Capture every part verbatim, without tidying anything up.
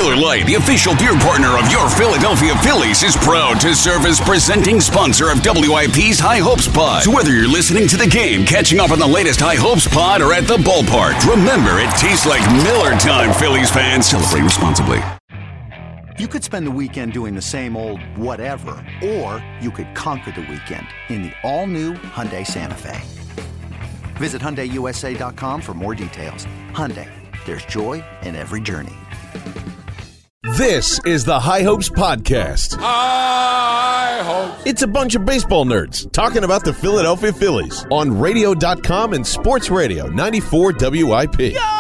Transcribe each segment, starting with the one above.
Miller Lite, the official beer partner of your Philadelphia Phillies, is proud to serve as presenting sponsor of W I P's High Hopes Pod. So whether you're listening to the game, catching up on the latest High Hopes Pod, or at the ballpark, remember, it tastes like Miller time, Phillies fans. Celebrate responsibly. You could spend the weekend doing the same old whatever, or you could conquer the weekend in the all-new Hyundai Santa Fe. Visit Hyundai U S A dot com for more details. Hyundai, there's joy in every journey. This is the High Hopes Podcast. High Hopes. It's a bunch of baseball nerds talking about the Philadelphia Phillies on radio dot com and Sports Radio ninety-four W I P. Yo!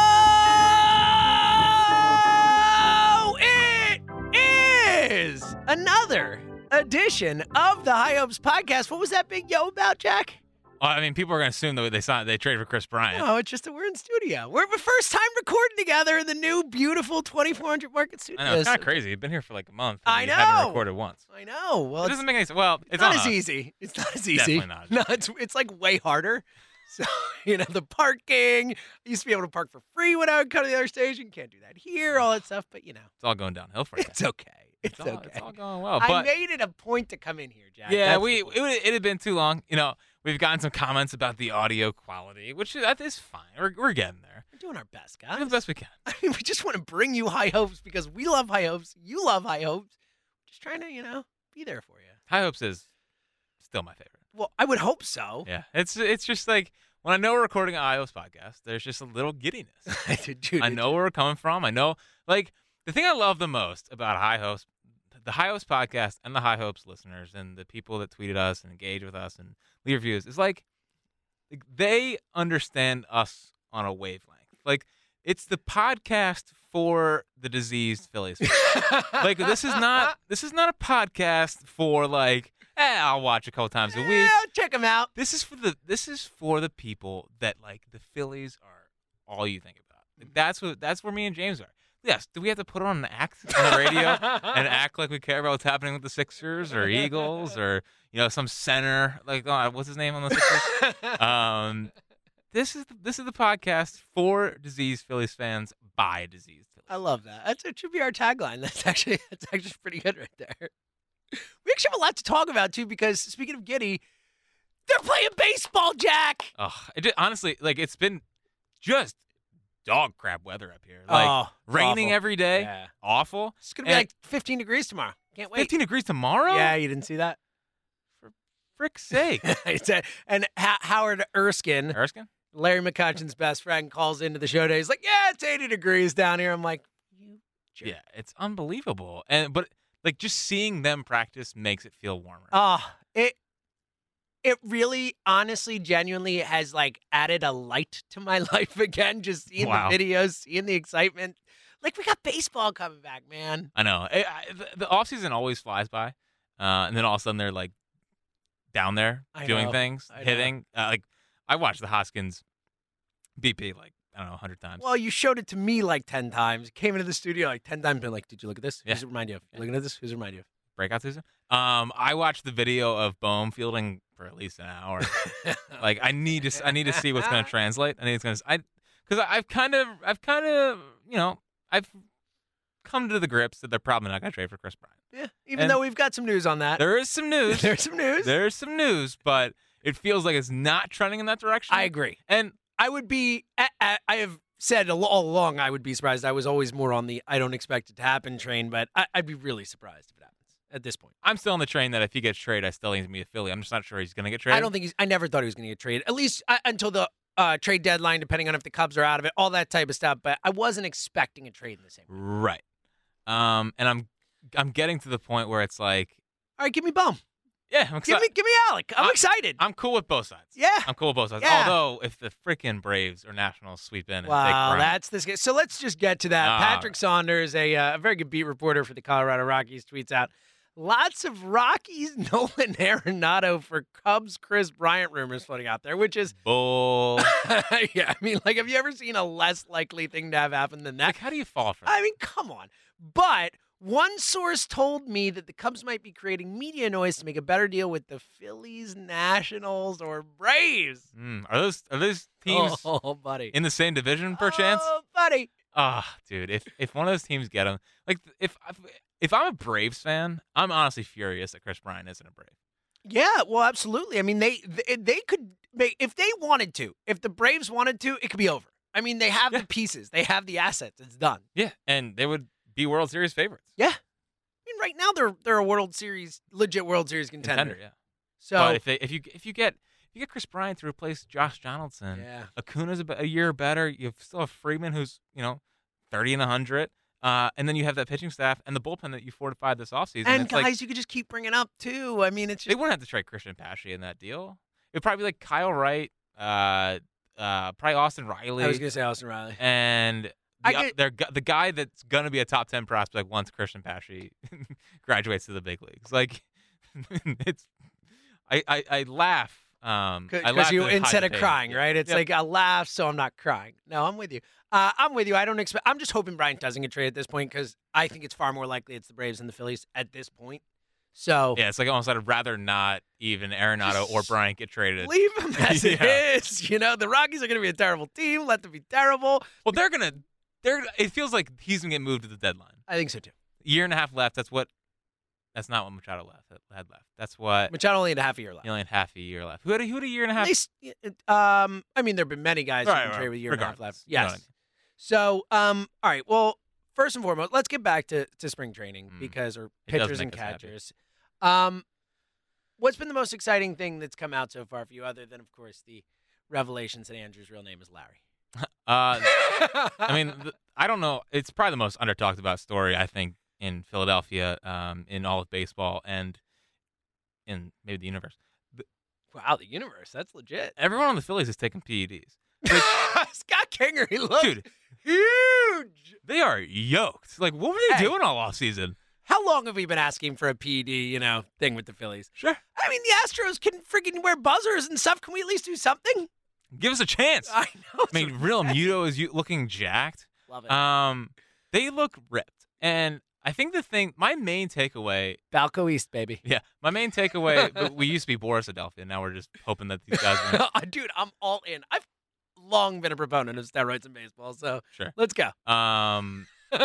It is another edition of the High Hopes Podcast. What was that big yo about, Jack? Well, I mean, people are going to assume that they signed, they traded for Chris Bryant. No, it's just that we're in studio. We're the first time recording together in the new, beautiful twenty-four hundred Market Studios. I know, it's kind of crazy. You've been here for like a month. And I you know. haven't recorded once. I know. Well, It it's doesn't make any sense. Well, it's not on as us. easy. It's not as easy. Definitely not. No, it's it's like way harder. So, you know, the parking. I used to be able to park for free when I would come to the other station. Can't do that here, all that stuff. But, you know. It's all going downhill for you. It's okay. It's, It's all, okay. it's all going well. I But made it a point to come in here, Jack. yeah, That's we the it, point. would, it had been too long. You know, we've gotten some comments about the audio quality, which is, that is fine. We're, we're getting there. We're doing our best, We're guys. doing the best we can. I mean, we just want to bring you high hopes because we love high hopes. You love high hopes. Just trying to, you know, be there for you. High Hopes is still my favorite. Well, I would hope so. Yeah, it's it's just like when I know we're recording an High Hopes podcast, there's just a little giddiness. Dude, I know where we're coming from. I know, like, the thing I love the most about High Hopes, the High Hopes podcast and the High Hopes listeners and the people that tweeted us and engage with us and leave reviews is like, like they understand us on a wavelength. Like, it's the podcast for the diseased Phillies fans. Like, this is not this is not a podcast for like, eh, I'll watch a couple times a week. Yeah, check them out. This is for the this is for the people that like the Phillies are all you think about. Like, that's what that's where me and James are. Yes, do we have to put on an act on the radio and act like we care about what's happening with the Sixers or Eagles or, you know, some center like oh, what's his name on the Sixers? um, this is the, this is the podcast for diseased Phillies fans by diseased Phillies. I love that. That's, it should be our tagline. That's actually that's actually pretty good right there. We actually have a lot to talk about too because speaking of Giddy, they're playing baseball, Jack. Oh, it just, honestly, like it's been just dog crap weather up here. Like Oh, it's raining awful. every day. Yeah. Awful. It's gonna be And like fifteen degrees tomorrow. Can't wait. fifteen degrees tomorrow? Yeah, you didn't see that. Frick's sake. And Ho- Howard Erskine, Erskine? Larry McCutcheon's best friend, calls into the show day. He's like, "Yeah, it's eighty degrees down here." I'm like, "You jerk." Yeah, it's unbelievable. And but like just seeing them practice makes it feel warmer. Ah, it it really, honestly, genuinely has like added a light to my life again. Just seeing Wow. the videos, seeing the excitement. Like we got baseball coming back, man. I know. I, I, the, the off season always flies by, uh, and then all of a sudden they're like down there I doing know. things, I know. hitting. Uh, like I watched the Hoskins B P like I don't know a hundred times. Well, you showed it to me like ten times. Came into the studio like ten times. Been like, "Did you look at this? Yeah. Who's it remind you of? Yeah. Looking at this? Who's it remind you of?" Breakout season. Um, I watched the video of Bohm fielding for at least an hour. Like I need to, s- I need to see what's going to translate. I think it's going to, I, because I've kind of, I've kind of, you know, I've come to the grips that they're probably not going to trade for Chris Bryant. Yeah, even And though we've got some news on that. There is some news. There's some news. There's some news, but it feels like it's not trending in that direction. I agree. And I would be. I, I, I have said all all along I would be surprised. I was always more on the I don't expect it to happen train, but I, I'd be really surprised if it happens at this point. I'm still on the train that if he gets traded, I still need to be a Philly. I'm just not sure he's going to get traded. I don't think he's. I never thought he was going to get traded. At least uh, until the uh, trade deadline, depending on if the Cubs are out of it, all that type of stuff. But I wasn't expecting a trade in the same way. Right. Um, and I'm, I'm getting to the point where it's like, All right, give me Bum. yeah, I'm Give excited. me, give me Alec. I'm I- excited. I'm cool with both sides. yeah. I'm cool with both sides. Yeah. Although, if the freaking Braves or Nationals sweep in and take Wow, Bryant, that's this. Guy. So let's just get to that. All Patrick right. Saunders, a, uh, a very good beat reporter for the Colorado Rockies, tweets out lots of Rockies Nolan Arenado for Cubs Chris Bryant rumors floating out there, which is bull. yeah. I mean, like, have you ever seen a less likely thing to have happen than that? Like, how do you fall for that? I mean, come on. But one source told me that the Cubs might be creating media noise to make a better deal with the Phillies, Nationals, or Braves. Mm, are those are those teams Oh, buddy. in the same division, perchance? Oh, buddy. Ah, dude, if if one of those teams get him, like if if I'm a Braves fan, I'm honestly furious that Chris Bryant isn't a Brave. Yeah, well, absolutely. I mean, they they, they could make if they wanted to. If the Braves wanted to, it could be over. I mean, they have Yeah. the pieces, they have the assets. It's done. Yeah, and they would be World Series favorites. Yeah, I mean, right now they're they're a World Series, legit World Series contender. Contender, yeah. So But if they if you if you get if you get Chris Bryant to replace Josh Donaldson, yeah, Acuna's a, a year better. You have still have Freeman, who's you know thirty and a hundred, uh, and then you have that pitching staff and the bullpen that you fortified this offseason. and it's guys, like, you could just keep bringing up too. I mean, it's they just wouldn't have to trade Christian Pashy in that deal. It'd probably be like Kyle Wright, uh, uh, probably Austin Riley, I was gonna say Austin Riley. and I the, get- they're gu- the guy that's gonna be a top ten prospect once Christian Pashy graduates to the big leagues. Like it's, I I, I laugh. Um, I Because laugh you at the instead high of debate. crying, Yeah. right? It's Yep. like I laugh, so I'm not crying. No, I'm with you. Uh, I'm with you. I don't expect. I'm just hoping Bryant doesn't get traded at this point because I think it's far more likely it's the Braves than the Phillies at this point. So Yeah, it's like almost I'd rather not even Arenado or Just Bryant get traded. leave them as it Yeah. is. You know, the Rockies are going to be a terrible team. Let them be terrible. Well, they're gonna. They're. It feels like he's gonna get moved to the deadline. I think so too. Year and a half left. That's what. That's not what Machado left had left. That's what. Machado only had a half a year left. He only had half a year left. Who had a, who had a year and a half? At least, um, I mean, there have been many guys who Right, can right, trade with a year and a half regardless. left. You know Yes. what I mean. So, um, all right. Well, first and foremost, let's get back to, to spring training Mm. because, or It does pitchers and make us happy. catchers. Um, what's been the most exciting thing that's come out so far for you, other than, of course, the revelations that Andrew's real name is Larry? Uh, I mean, th- I don't know. It's probably the most under talked about story I think in Philadelphia, um, in all of baseball, and in maybe the universe. wow, the universe. That's legit. Everyone on the Phillies is taking P E Ds. Which, Scott Kinger, he looks dude, huge. they are yoked. Like, what were they Hey. doing all off season? How long have we been asking for a P E D, you know, thing with the Phillies? Sure. I mean, the Astros can freaking wear buzzers and stuff. Can we at least do something? Give us a chance. I know. I mean, Real Muto is you- looking jacked. Love it. Um, they look ripped, and I think the thing, my main takeaway, Balco East, baby. yeah, my main takeaway. we- we used to be Borisadelphia. Now we're just hoping that these guys win. Dude, I'm all in. I've long been a proponent of steroids in baseball, so Sure. let's go. Um,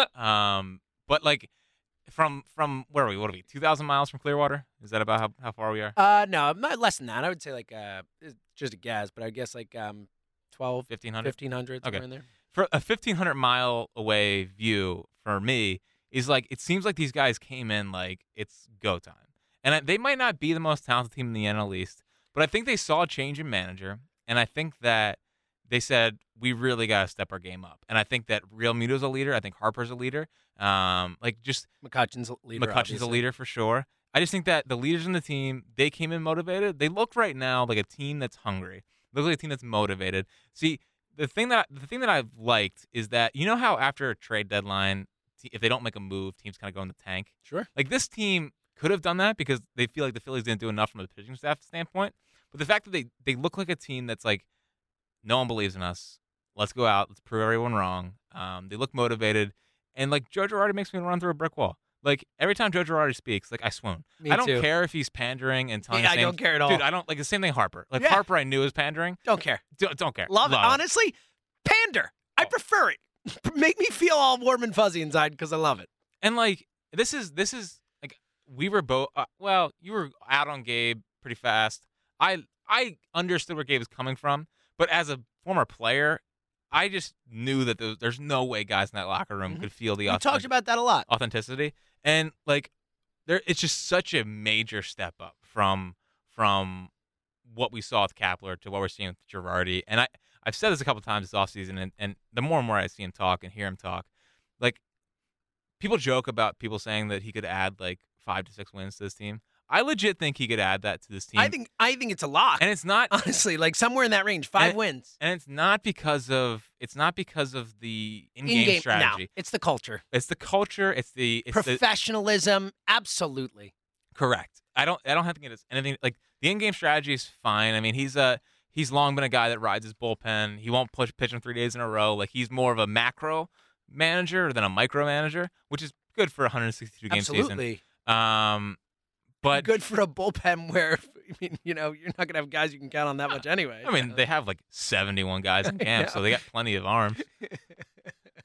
um, but like from from where are we? What are we? Two thousand miles from Clearwater? Is that about how, how far we are? Uh, no, not less than that. I would say like uh, it's just a guess, but I guess like um, twelve, Fifteen hundred. fifteen hundred, somewhere Okay. in there. For a fifteen hundred mile away view for me is like it seems like these guys came in like it's go time, and I, they might not be the most talented team in the N L East, but I think they saw a change in manager, and I think that they said we really got to step our game up, and I think that Real Muto's a leader. I think Harper's a leader. Um, like just McCutcheon's a leader. McCutcheon's obviously. a leader for sure. I just think that the leaders in the team, they came in motivated. They look right now like a team that's hungry. They look like a team that's motivated. See, the thing that the thing that I've liked is that you know how after a trade deadline, te- if they don't make a move, teams kind of go in the tank. Sure. Like this team could have done that because they feel like the Phillies didn't do enough from the pitching staff standpoint. But the fact that they they look like a team that's like, no one believes in us. Let's go out. Let's prove everyone wrong. Um, they look motivated, and like Joe Girardi makes me run through a brick wall. Like every time Joe Girardi speaks, like I swoon. Me I don't too. care if he's pandering and telling Yeah, us I names. don't care at all. Dude, I don't like the same thing. Harper, like Yeah. Harper, I knew was pandering. Don't care. Don't, don't care. Love it. Honestly, pander. I Oh. prefer it. Make me feel all warm and fuzzy inside because I love it. And like this is this is like we were both. Uh, well, you were out on Gabe pretty fast. I I understood where Gabe was coming from, but as a former player, I just knew that there was, there's no way guys in that locker room Mhm. could feel the We auth- talked about that a lot. authenticity, and like there, it's just such a major step up from from what we saw with Kapler to what we're seeing with Girardi. And I I've said this a couple times this offseason, and and the more and more I see him talk and hear him talk, like people joke about people saying that he could add like five to six wins to this team. I legit think he could add that to this team. I think I think it's a lock. and it's not honestly, like somewhere in that range, five And- wins. and it's not because of it's not because of the in-game, In-game- strategy. No, it's the culture, It's the culture. It's the it's the professionalism. Absolutely. correct. I don't I don't have to get this anything like the in-game strategy is fine. I mean, he's a he's long been a guy that rides his bullpen. He won't push pitch him three days in a row. Like he's more of a macro manager than a micro manager, which is good for a one hundred sixty-two game Absolutely. season. Um, but Good for a bullpen where I mean, you know, you're not gonna have guys you can count on that much anyway. I mean, they have like seventy-one guys in camp, so they got plenty of arms.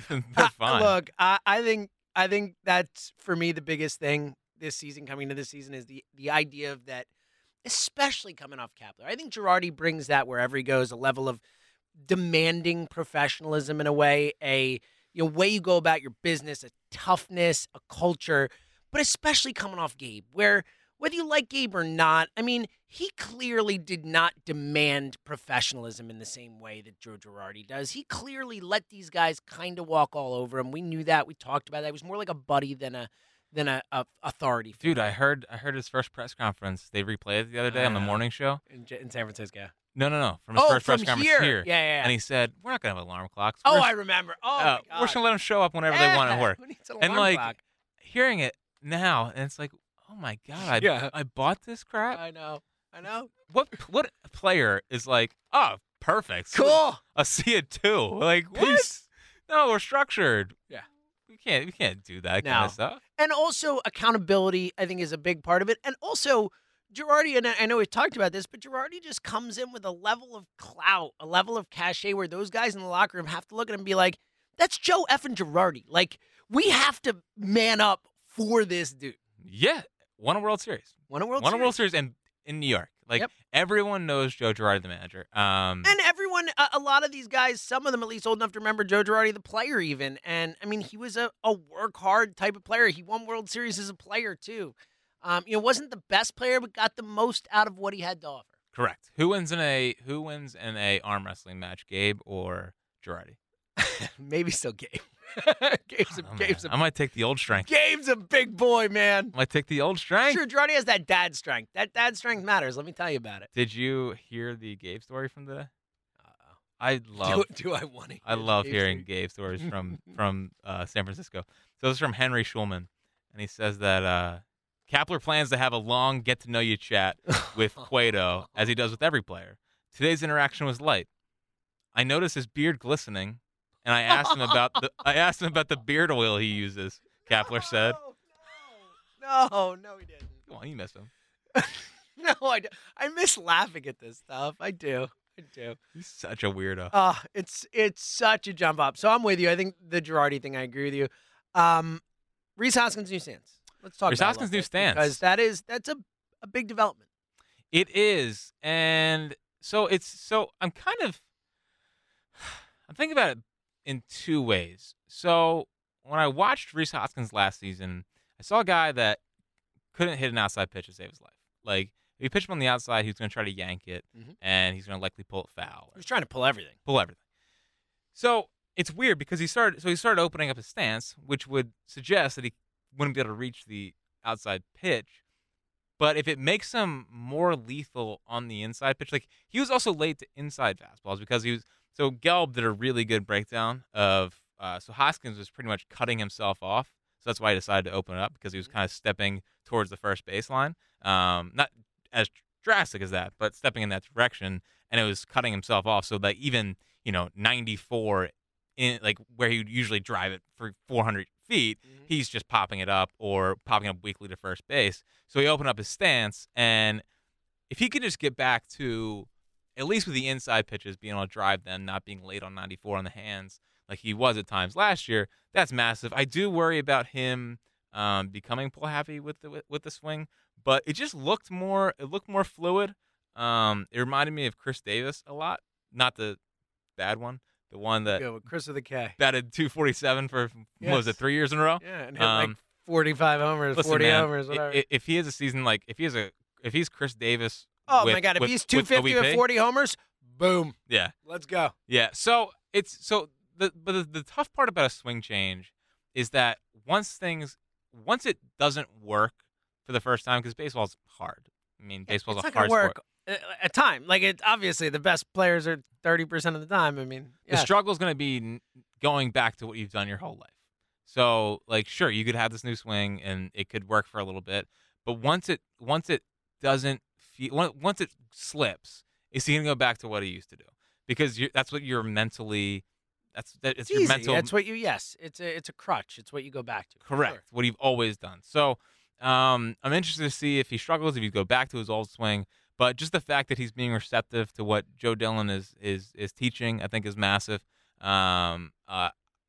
They're fine. Uh, look, I, I think I think that's for me the biggest thing this season, coming into this season, is the the idea of that, especially coming off Kapler. I think Girardi brings that wherever he goes, a level of demanding professionalism in a way, a you know way you go about your business, a toughness, a culture, but especially coming off Gabe, where whether you like Gabe or not, I mean, he clearly did not demand professionalism in the same way that Joe Girardi does. He clearly let these guys kind of walk all over him. We knew that. We talked about that. He was more like a buddy than a than a, a authority figure. Dude, I heard I heard his first press conference. They replayed it the other day on the Uh, morning show. in, J- in San Francisco. No, no, no. From his Oh, first from press conference here. here. Yeah, yeah, yeah. And he said, "We're not gonna have alarm clocks. Oh, We're I just- remember. Oh, uh, my God. we're just gonna let them show up whenever they want to Yeah, work." who needs an And alarm like clock? hearing it now, and it's like, oh my god, I, Yeah. I bought this crap. I know. I know. What what player is like, oh, perfect, Cool. I'll see it too. Like what? Peace. No, we're structured. Yeah. We can't we can't do that No. kind of stuff. And also accountability, I think, is a big part of it. And also Girardi, and I I know we've talked about this, but Girardi just comes in with a level of clout, a level of cachet where those guys in the locker room have to look at him and be like, that's Joe effing Girardi. Like, we have to man up for this dude. Yeah, won a World Series. Won a World won Series. a World Series and in New York. Like Yep. everyone knows Joe Girardi, the manager. Um, And everyone, a, a lot of these guys, some of them at least old enough to remember Joe Girardi, the player, even. And I mean, he was a, a work hard type of player. He won World Series as a player too. Um, you know, wasn't the best player, but got the most out of what he had to offer. correct. Who wins in a Who wins in a arm wrestling match, Gabe or Girardi? Maybe still Gabe. Gabe's, a, Oh, Gabe's, man. a, I might take the old strength. Gabe's a big boy, man. I might take the old strength. Sure, Girardi has that dad strength. That dad strength matters. Let me tell you about it. Did you hear the Gabe story from today? Uh-oh. I love Do, do I want to? I love hearing Gabe stories from from uh, San Francisco. So this is from Henry Schulman, and he says that uh, Kapler plans to have a long get to know you chat with Cueto, as he does with every player. Today's interaction was light. I noticed his beard glistening, and I asked him about the I asked him about the beard oil he uses. Kapler said, No, no, no, he didn't. "Come on, you miss him. No, I, do. I miss laughing at this stuff. I do. I do. He's such a weirdo." Uh, it's it's such a jump up. So I'm with you. I think the Girardi thing, I agree with you. Um, Rhys Hoskins' new stance. Let's talk Rhys about it a Hoskins' little new bit, stance. because that is that's a, a big development. It is, and so it's so I'm kind of I'm thinking about it in two ways. So when I watched Rhys Hoskins last season, I saw a guy that couldn't hit an outside pitch to save his life. Like if you pitch him on the outside, he's going to try to yank it, Mhm. and he's going to likely pull it foul. He was trying to pull everything. Pull everything. So it's weird because he started. So he started opening up his stance, which would suggest that he wouldn't be able to reach the outside pitch. But if it makes him more lethal on the inside pitch, like he was also late to inside fastballs because he was. So Gelb did a really good breakdown of. Uh, so Hoskins was pretty much cutting himself off. So that's why he decided to open it up because he was kind of stepping towards the first baseline. Um, not as drastic as that, but stepping in that direction, and it was cutting himself off. So that even you know ninety-four in like where he would usually drive it for four hundred feet, Mhm. he's just popping it up or popping up weakly to first base. So he opened up his stance, and if he could just get back to at least with the inside pitches being able to drive them, not being late on ninety-four on the hands like he was at times last year, that's massive. I do worry about him um, becoming pull happy with the with, with the swing, but it just looked more it looked more fluid. Um, it reminded me of Chris Davis a lot, not the bad one, the one that Go with Chris with a K. batted two forty-seven for what was it Yes. three years in a row? Yeah, and hit like Um, forty-five homers, Listen, forty man, homers, i- whatever. i- if he has a season like if he has a if he's Chris Davis, oh with, my God! If with- he's with two fifty O B P, with forty homers, boom, yeah, let's go. yeah. So it's so the but the, the tough part about a swing change is that once things once it doesn't work for the first time because baseball's hard. I mean, baseball's it's a not hard gonna work sport. a, a time. Like it, obviously, the best players are thirty percent of the time. I mean, The yeah. struggle is going to be n- going back to what you've done your whole life. So, like, sure, you could have this new swing and it could work for a little bit, but once it once it doesn't feel on- once it slips, is he going to go back to what he used to do? Because you're, that's what you're mentally. That's that, it's It's your easy. mental. That's what you. Yes, it's a it's a crutch. It's what you go back to. for Correct. sure. What you've always done. So um, I'm interested to see if he struggles, if he go back to his old swing. But just the fact that he's being receptive to what Joe Dillon is is is teaching, I think, is massive. Um, uh,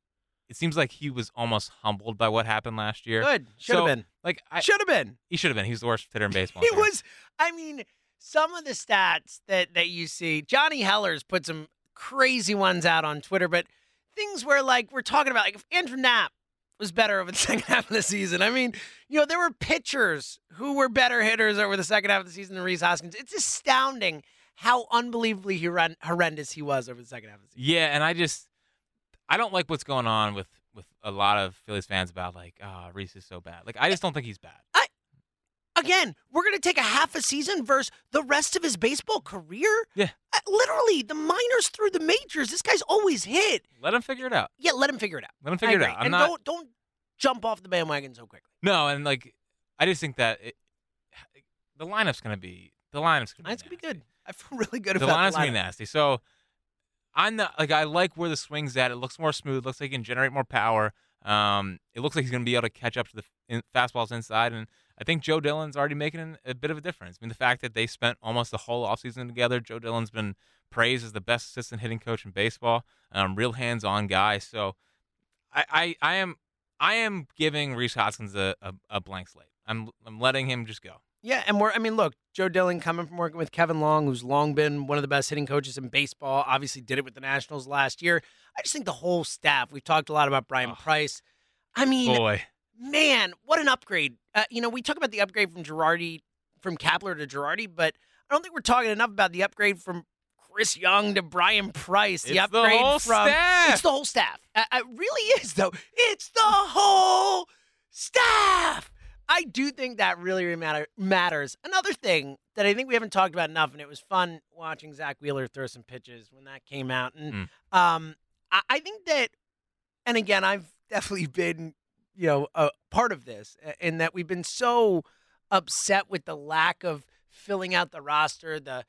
it seems like he was almost humbled by what happened last year. Good. Should have So, been. Like, I, Should have been. he should have been. He was the worst hitter in baseball. He was, I mean, some of the stats that, that you see, Johnny Heller's put some crazy ones out on Twitter, but things where, like, we're talking about, like, if Andrew Knapp was better over the second half of the season. I mean, you know, there were pitchers who were better hitters over the second half of the season than Rhys Hoskins. It's astounding how unbelievably horrend- horrendous he was over the second half of the season. Yeah, and I just, I don't like what's going on with, with a lot of Phillies fans about, like, oh, Rhys is so bad. Like, I just don't think he's bad. I, again, we're going to take a half a season versus the rest of his baseball career? Yeah. Uh, literally, the minors through the majors. This guy's always hit. Let him figure it out. Yeah, let him figure it out. Let him figure I it agree. out. I'm and not, don't, don't jump off the bandwagon so quickly. No, and, like, I just think that it, the lineup's going to be, the lineup's going to be It's going to be nasty. good. I feel really good The about lineup's the going to lineup. be nasty. So, I'm not, like, I like where the swing's at. It looks more smooth. Looks like he can generate more power. Um, it looks like he's going to be able to catch up to the in, fastballs inside, and I think Joe Dillon's already making an, a bit of a difference. I mean, the fact that they spent almost the whole offseason together, Joe Dillon's been praised as the best assistant hitting coach in baseball, um, real hands-on guy. So, I, I, I am, I am giving Rhys Hoskins a, a, a blank slate. I'm, I'm letting him just go. Yeah, and we're, I mean, look, Joe Dillon coming from working with Kevin Long, who's long been one of the best hitting coaches in baseball, obviously did it with the Nationals last year. I just think the whole staff, we've talked a lot about Brian Oh. Price. I mean, Boy. man, what an upgrade. Uh, you know, we talk about the upgrade from Girardi, from Kapler to Girardi, but I don't think we're talking enough about the upgrade from Chris Young to Brian Price. The It's the upgrade whole from staff. It's the whole staff. Uh, it really is, though. It's the whole staff. I do think that really matter, matters. Another thing that I think we haven't talked about enough, and it was fun watching Zach Wheeler throw some pitches when that came out. And Mm. um, I, I think that, and again, I've definitely been, you know, a part of this, in that we've been so upset with the lack of filling out the roster, the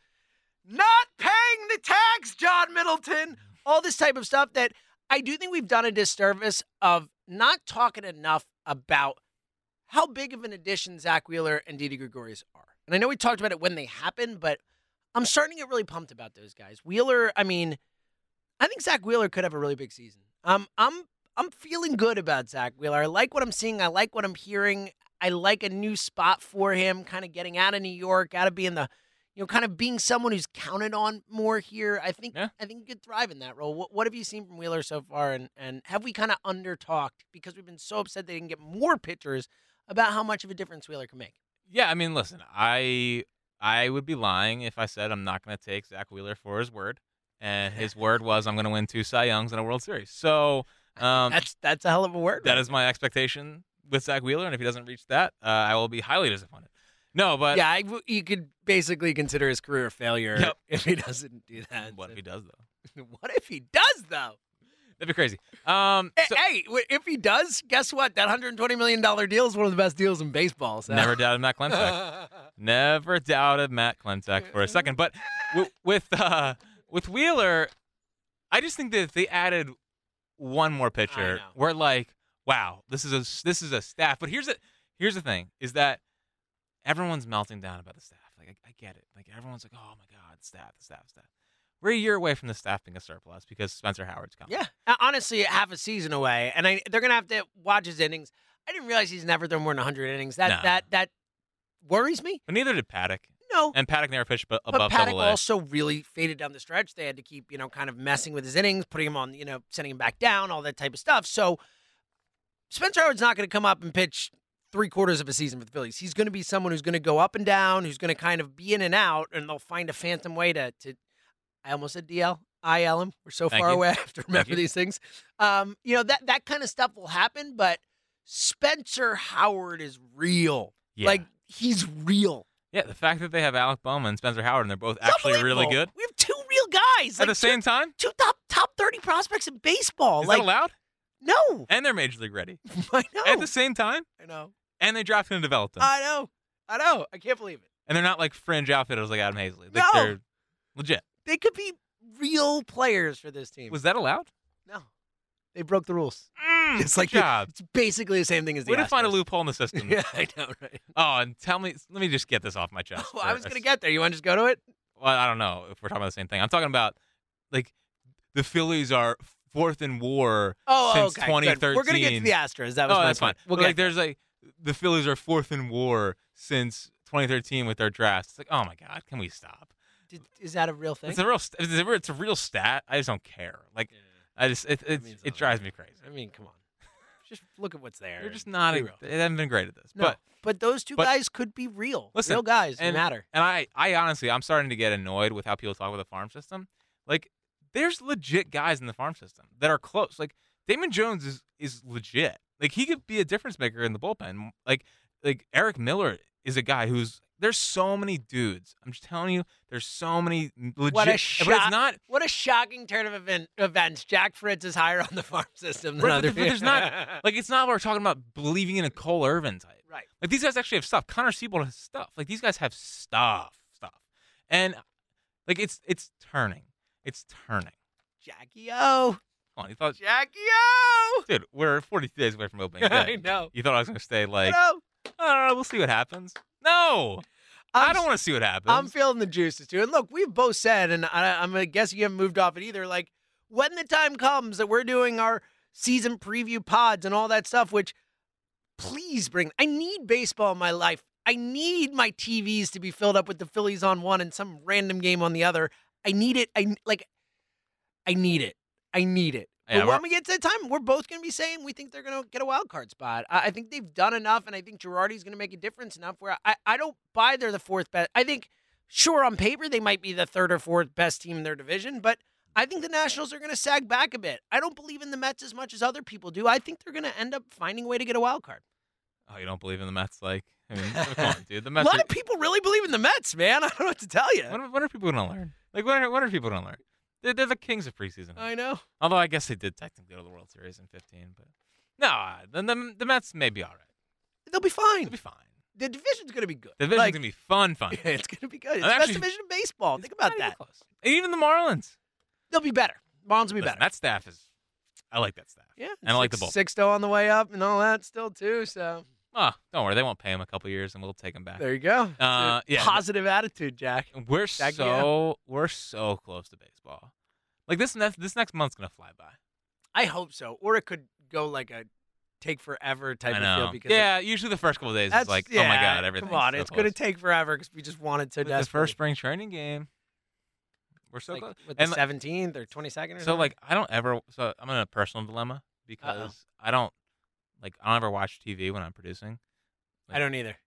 not paying the tax, John Middleton, all this type of stuff, that I do think we've done a disservice of not talking enough about how big of an addition Zach Wheeler and Didi Gregorius are. And I know we talked about it when they happened, but I'm starting to get really pumped about those guys. Wheeler, I mean, I think Zach Wheeler could have a really big season. Um, I'm I'm feeling good about Zach Wheeler. I like what I'm seeing. I like what I'm hearing. I like a new spot for him, kind of getting out of New York, out of being the, you know, kind of being someone who's counted on more here. I think Yeah. I think he could thrive in that role. What, what have you seen from Wheeler so far? And, and have we kind of under-talked because we've been so upset they didn't get more pitchers about how much of a difference Wheeler can make? Yeah, I mean, listen, I I would be lying if I said I'm not going to take Zach Wheeler for his word, and his word was I'm going to win two Cy Youngs and a World Series. So um, That's that's a hell of a word. that right is my expectation with Zach Wheeler, and if he doesn't reach that, uh, I will be highly disappointed. No, but yeah, I, you could basically consider his career a failure Yep. if he doesn't do that. what if he does though? What if he does, though? That'd be crazy. Um, Hey, so- hey, w- if he does, guess what? That one hundred twenty million dollars deal is one of the best deals in baseball. So. never doubted Matt Klentak. Never doubted Matt Klentak for a second. But w- with uh, with Wheeler, I just think that if they added one more pitcher, know. we're like, wow, this is a this is a staff. But here's the here's the thing: is that everyone's melting down about the staff. Like I, I get it. Like everyone's like, oh my god, staff, the staff, staff. We're a year away from the staff being a surplus because Spencer Howard's coming. Yeah, uh, honestly, half a season away, and I, they're gonna have to watch his innings. I didn't realize he's never thrown more than one hundred innings. That No. that that worries me. But neither did Paddock. No, And Paddock never pitched bu- but above Paddock double A. also really faded down the stretch. They had to keep, you know, kind of messing with his innings, putting him on, you know, sending him back down, all that type of stuff. So Spencer Howard's not going to come up and pitch three quarters of a season for the Phillies. He's going to be someone who's going to go up and down, who's going to kind of be in and out, and they'll find a phantom way to, to I almost said D L, I L him. We're so Thank far you. away. I have to remember you. these things. Um, you know, that, that kind of stuff will happen, but Spencer Howard is real. Yeah. Like, he's real. Yeah, the fact that they have Alec Bowman and Spencer Howard, and they're both It's actually really unbelievable. good We have two real guys. at like the same two, time. two top top thirty prospects in baseball. Is like that allowed? no, And they're major league ready I know. at the same time. I know. And they drafted and developed them. I know. I know. I can't believe it. and they're not like fringe outfitters like Adam Hazley. Like No. they're legit. They could be real players for this team. Was that allowed? no, they broke the rules. Mm, It's good like the- job. It's basically the same thing as the Way to find a Astros. loophole in the system. Yeah, I know, right? Oh, and tell me, let me just get this off my chest. Oh, for I was a gonna s- get there. You want to just go to it? Well, I don't know if we're talking about the same thing. I'm talking about like the Phillies are fourth in WAR Oh, since okay, twenty thirteen. good. We're gonna get to the Astros. That was oh, my that's fine. point. We'll But, get like, there. there's like the Phillies are fourth in WAR since twenty thirteen with their drafts. It's like, oh my God, can we stop? Did, is that a real thing? It's a real, st- it's a, it's a real stat. I just don't care. Like, I just, it, it, means it nothing. drives me crazy. I mean, come on. Just look at what's there. They're just and not. be A, real. they haven't been great at this. No, But but those two but- guys could be real. Listen, real guys. and, they matter. And I, I honestly, I'm starting to get annoyed with how people talk about the farm system. Like, there's legit guys in the farm system that are close. Like, Damon Jones is is legit. Like, he could be a difference maker in the bullpen. Like, like Eric Miller is a guy who's. There's so many dudes. I'm just telling you, there's so many legit. What a but it's shock! not. What a shocking turn of event, events. Jack Fritz is higher on the farm system than Right, other but, but there's not like it's not what we're talking about believing in a Cole Irvin type. Right. Like these guys actually have stuff. Connor Siebold has stuff. Like these guys have stuff, stuff, and like it's it's turning. It's turning. Jackie O. Come on, you thought, Jackie O. dude, we're forty days away from opening day. I know. You thought I was gonna stay like, I know. oh, we'll see what happens. No, I'm I don't want to see what happens. I'm feeling the juices too. And look, we've both said, and I, I'm gonna guess you haven't moved off it either. Like when the time comes that we're doing our season preview pods and all that stuff, which please bring. I need baseball in my life. I need my T Vs to be filled up with the Phillies on one and some random game on the other. I need it. I like. I need it. I need it. Yeah, but we're- when we get to the time, we're both going to be saying we think they're going to get a wild card spot. I, I think they've done enough, and I think Girardi's going to make a difference enough where I, I don't buy they're the fourth best. I think, sure, on paper, they might be the third or fourth best team in their division, but I think the Nationals are going to sag back a bit. I don't believe in the Mets as much as other people do. I think they're going to end up finding a way to get a wild card. Oh, you don't believe in the Mets? Like, I mean, come on, dude. The A Mets. lot Are, of people really believe in the Mets, man. I don't know what to tell you. when, are- when are people gonna learn? Like, when are, when are people gonna learn? They're, they're the kings of preseason. I know. Although I guess they did technically go to the World Series in fifteen, but no, uh, the, the the Mets may be all right. They'll be fine. They'll be fine. The division's going to be good. The division's Like, gonna be fun, fun. it's going to be good. It's I'm the best actually- division in baseball. It's Think about not even that. close. And even the Marlins. They'll be better. Marlins will be Listen, better. that staff is. I like that staff. Yeah, And I like the six- bullpen. six though on the way up and all that still too. So Oh, don't worry, they won't pay him a couple years, and we'll take him back. there you go. Uh, It's a yeah. positive attitude, Jack. We're Jack, so we're so close to baseball. Like this next this next month's gonna fly by. I hope so, or it could go like a take forever type I of know. feel because yeah, usually the first couple of days that's is like, yeah, oh my god, everything. Come on, so it's close. gonna take forever because we just want it so But the desperately. first spring training game. We're so like, close. with And the like- seventeenth or twenty second. Or So something? like I don't ever so I'm in a personal dilemma because I don't like I don't ever watch T V when I'm producing. I don't either.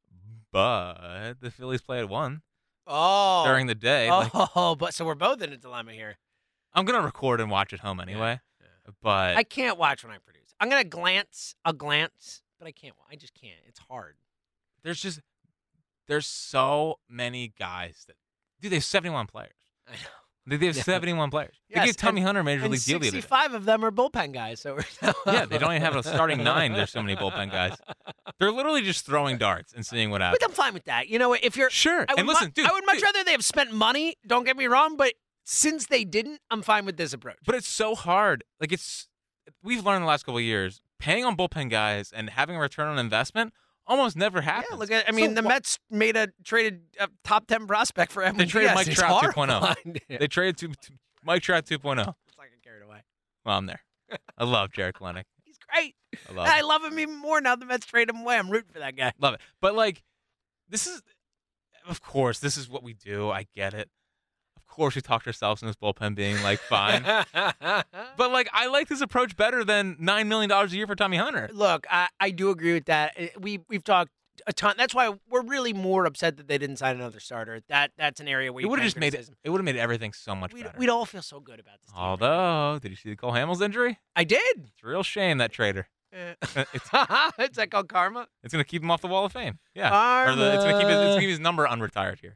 But the Phillies play at one Oh, during the day. Like, oh, but so we're both in a dilemma here. I'm gonna record and watch at home anyway. But I can't watch when I produce. I'm gonna glance, I'll glance, but I can't. I just can't. It's hard. there's just there's so many guys that dude. They have seventy-one players. I know. They, they have Yeah. seventy-one players. They Yes, gave Tommy and- Hunter a major And league deal the other day. sixty-five of them are bullpen guys. So we're Yeah, they don't even have a starting nine. There's so many bullpen guys. They're literally just throwing darts and seeing what happens. But I'm fine with that. You know, if you're Sure. I would And listen, mu- dude, I would much dude. rather they have spent money. Don't get me wrong, but since they didn't, I'm fine with this approach. But it's so hard. Like it's we've learned the last couple of years, paying on bullpen guys and having a return on investment almost never happens. Yeah, look at. I mean, So the wh- Mets made a traded a top ten prospect for Edwin They traded Diaz. Mike It's Trout hard two point oh. to find it. They traded to, to Mike Trout two point oh. It's like I carried away. Well, I'm there. I love Jared Kalenic. He's great. I love And I him. love him even more now. The Mets trade him away. I'm rooting for that guy. Love it. But like, this is, of course, this is what we do. I get it. Of course, we talked ourselves in this bullpen being like fine. But like, I like this approach better than nine million dollars a year for Tommy Hunter. Look, I, I do agree with that. It- We we've talked a ton. That's why we're really more upset that they didn't sign another starter. That that's an area where It you would have can just made it. criticize them. It would have made everything so much We'd, better. we'd all feel so good about this. Team. Although, did you see the Cole Hamels injury? I did. It's a real shame that traitor. Eh. it's Is that called karma? it's gonna keep him off the Wall of Fame. Yeah, or the, it's gonna keep his, it's gonna keep his number unretired here.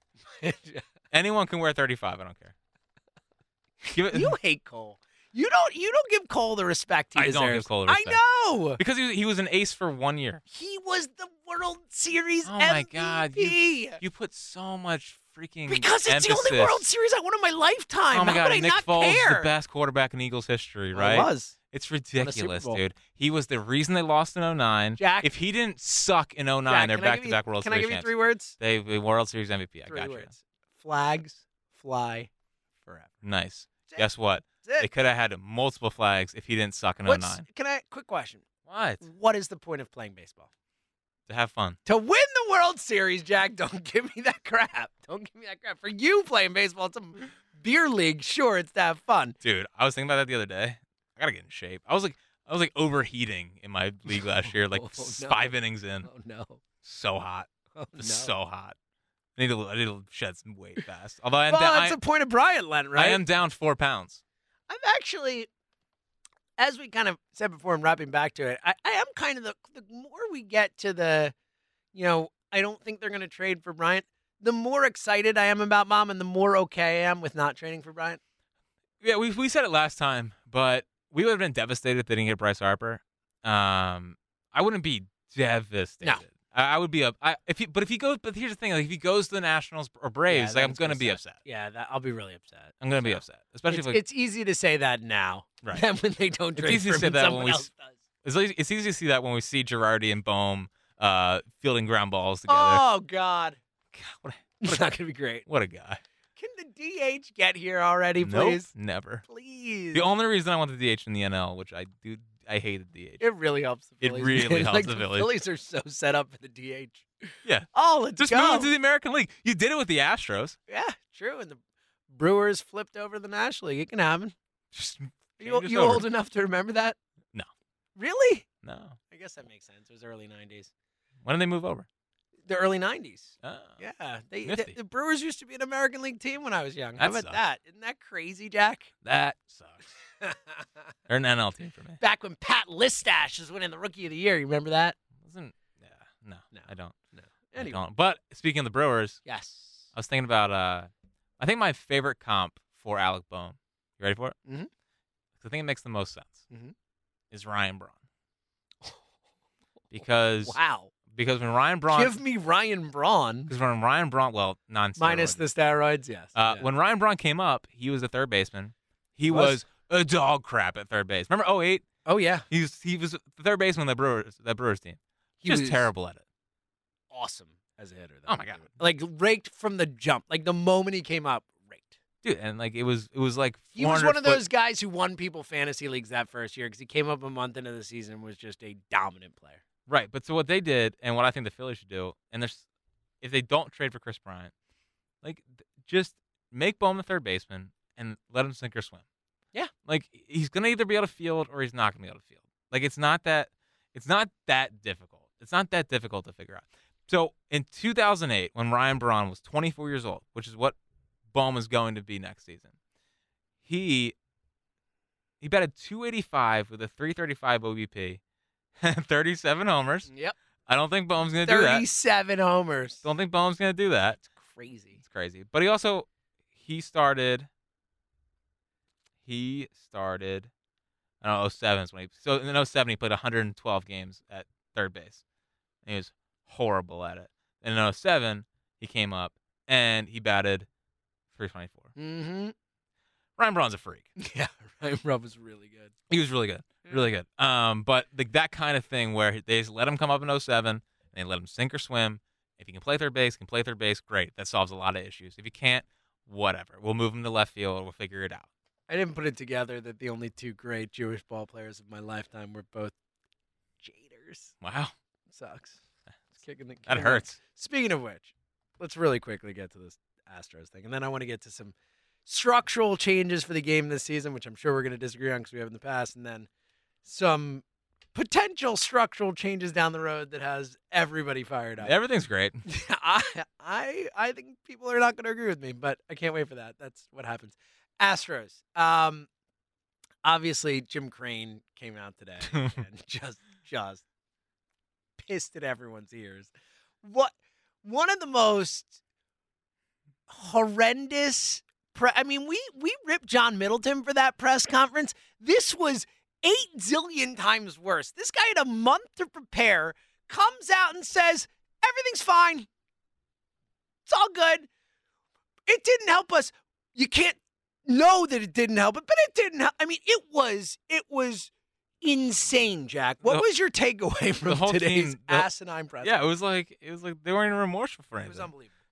Anyone can wear thirty-five. I don't care. Give it, You hate Cole. You don't. You don't give Cole the respect he I don't deserves. give Cole the respect. I know. because he was, he was an ace for one year. He was the World Series Oh M V P. my God, you You put so much freaking because it's emphasis. the only World Series I won in my lifetime. Oh my How God, could I Nick not Foles is care? the best quarterback in Eagles history, Well, he right? was. It's Super ridiculous, Bowl. dude. He was the reason they lost in oh nine. Jack- if he didn't suck in oh nine, Jack, they're can I give you- back-to-back World Can I Series give you champs. three words? They the World Series M V P. I Three got you. words. Flags fly forever. Nice. That's it. Guess what? That's it. They could have had multiple flags if he didn't suck in oh What's, nine. Can I, quick question. What? What is the point of playing baseball? To have fun. To win the World Series, Jack. Don't give me that crap. Don't give me that crap. For you playing baseball, it's a beer league. Sure, it's to have fun. Dude, I was thinking about that the other day. I gotta get in shape. I was like, I was like overheating in my league last year, like Oh, no. five innings in. Oh, no. So hot. Oh, no. So hot. I need to, I need to shed some weight fast. Although I am, Well, down, that's I, the point of Bryant Lent, right? I am down four pounds. I've actually, as we kind of said before and wrapping back to it, I, I am kind of the, the more we get to the, you know, I don't think they're going to trade for Bryant, the more excited I am about Mom and the more okay I am with not trading for Bryant. Yeah, we we said it last time, but we would have been devastated if they didn't get Bryce Harper. Um, I wouldn't be devastated. No. I, I would be up. I, if he, but if he goes, but here's the thing: like if he goes to the Nationals or Braves, Yeah, like I'm that's gonna gonna be suck. upset. Yeah, that, I'll be really upset. I'm gonna be So, upset, especially It's, if like, it's easy to say that now Right. than when they don't It's trade easy for to say him and that when someone we else s- does. it's, easy- it's easy to see that when we see Girardi and Bohm uh, fielding ground balls together. Oh, God. God, what, a, It's not going to be great. what a guy! Can the D H get here already, Nope, please? never. Please. The only reason I want the D H in the N L, which I do, I hated D H. It really helps the It Phillies. really man. helps like, the Phillies. Phillies are so set up for the D H. Yeah. Oh, let's Just go. move into the American League. You did it with the Astros. Yeah, true. And the Brewers flipped over the National League. It can happen. Just Are you, change us you over. old enough to remember that? No. Really? No. I guess that makes sense. It was early nineties. When did they move over? The early ninities. Oh. Yeah. They, the, Nifty. the Brewers used to be an American League team when I was young. How That about sucks. that? Isn't that crazy, Jack? That sucks. They're an N L team for me. Back when Pat Listash was winning the Rookie of the Year. You remember that? Wasn't yeah, no, No. I don't. No. I Anyway. don't. But speaking of the Brewers, Yes. I was thinking about uh I think my favorite comp for Alec Bohm. You ready for it? Mhm. I think it makes the most sense. Mhm. Is Ryan Braun. Because Wow. because when Ryan Braun Give me Ryan Braun. because when Ryan Braun well, non Minus the steroids, yes. Uh, Yeah. When Ryan Braun came up, he was a third baseman. He Was? was, a dog crap at third base. Remember oh eight? Oh, yeah. He was he was the third baseman of that Brewers that Brewers team. He Just was terrible at it. awesome as a hitter. though. Oh my God. Like raked from the jump. Like the moment he came up, raked. Dude, and like it was it was like He was four hundred one of foot- those guys who won people fantasy leagues that first year because he came up a month into the season and was just a dominant player. Right, but so what they did, and what I think the Phillies should do, and there's, if they don't trade for Chris Bryant, like th- just make Bohm the third baseman and let him sink or swim. Yeah. Like he's gonna either be able to field or he's not gonna be able to field. Like it's not that, it's not that difficult. It's not that difficult to figure out. So in two thousand eight, when Ryan Braun was twenty-four years old, which is what Bohm is going to be next season, he he batted two eighty-five with a three thirty-five O B P. thirty-seven homers. Yep. I don't think Bohm's going to do that. thirty-seven homers. Don't think Bohm's going to do that. Crazy. It's crazy. But he also, he started, he started, I don't know, oh seven is when he, so in oh seven he played one hundred twelve games at third base. And he was horrible at it. And in oh seven, he came up and he batted three twenty-four. Mm-hmm. Ryan Braun's a freak. Yeah, Ryan Braun was really good. He was really good. Really good. Um, but the, that kind of thing where they just let him come up in oh seven and they let him sink or swim. If he can play third base, can play third base, great. That solves a lot of issues. If he can't, whatever. We'll move him to left field. We'll figure it out. I didn't put it together that the only two great Jewish ball players of my lifetime were both Jaders. Wow. Sucks. It's kicking the, That kicking the- hurts. Speaking of which, let's really quickly get to this Astros thing, and then I want to get to some structural changes for the game this season, which I'm sure we're going to disagree on because we have in the past, and then some potential structural changes down the road that has everybody fired up. Everything's great. I, I, I think people are not going to agree with me, but I can't wait for that. That's what happens. Astros. Um, obviously, Jim Crane came out today and just, just pissed at everyone's ears. What? One of the most horrendous. Pre- I mean, we we ripped John Middleton for that press conference. This was eight zillion times worse. This guy had a month to prepare, comes out and says, everything's fine. It's all good. It didn't help us. You can't know that it didn't help it, but it didn't help. I mean, it was, it was insane, Jack. What The- was your takeaway from whole today's team- the- asinine press Yeah, it was like it was like they weren't even remorseful for It anything. was unbelievable.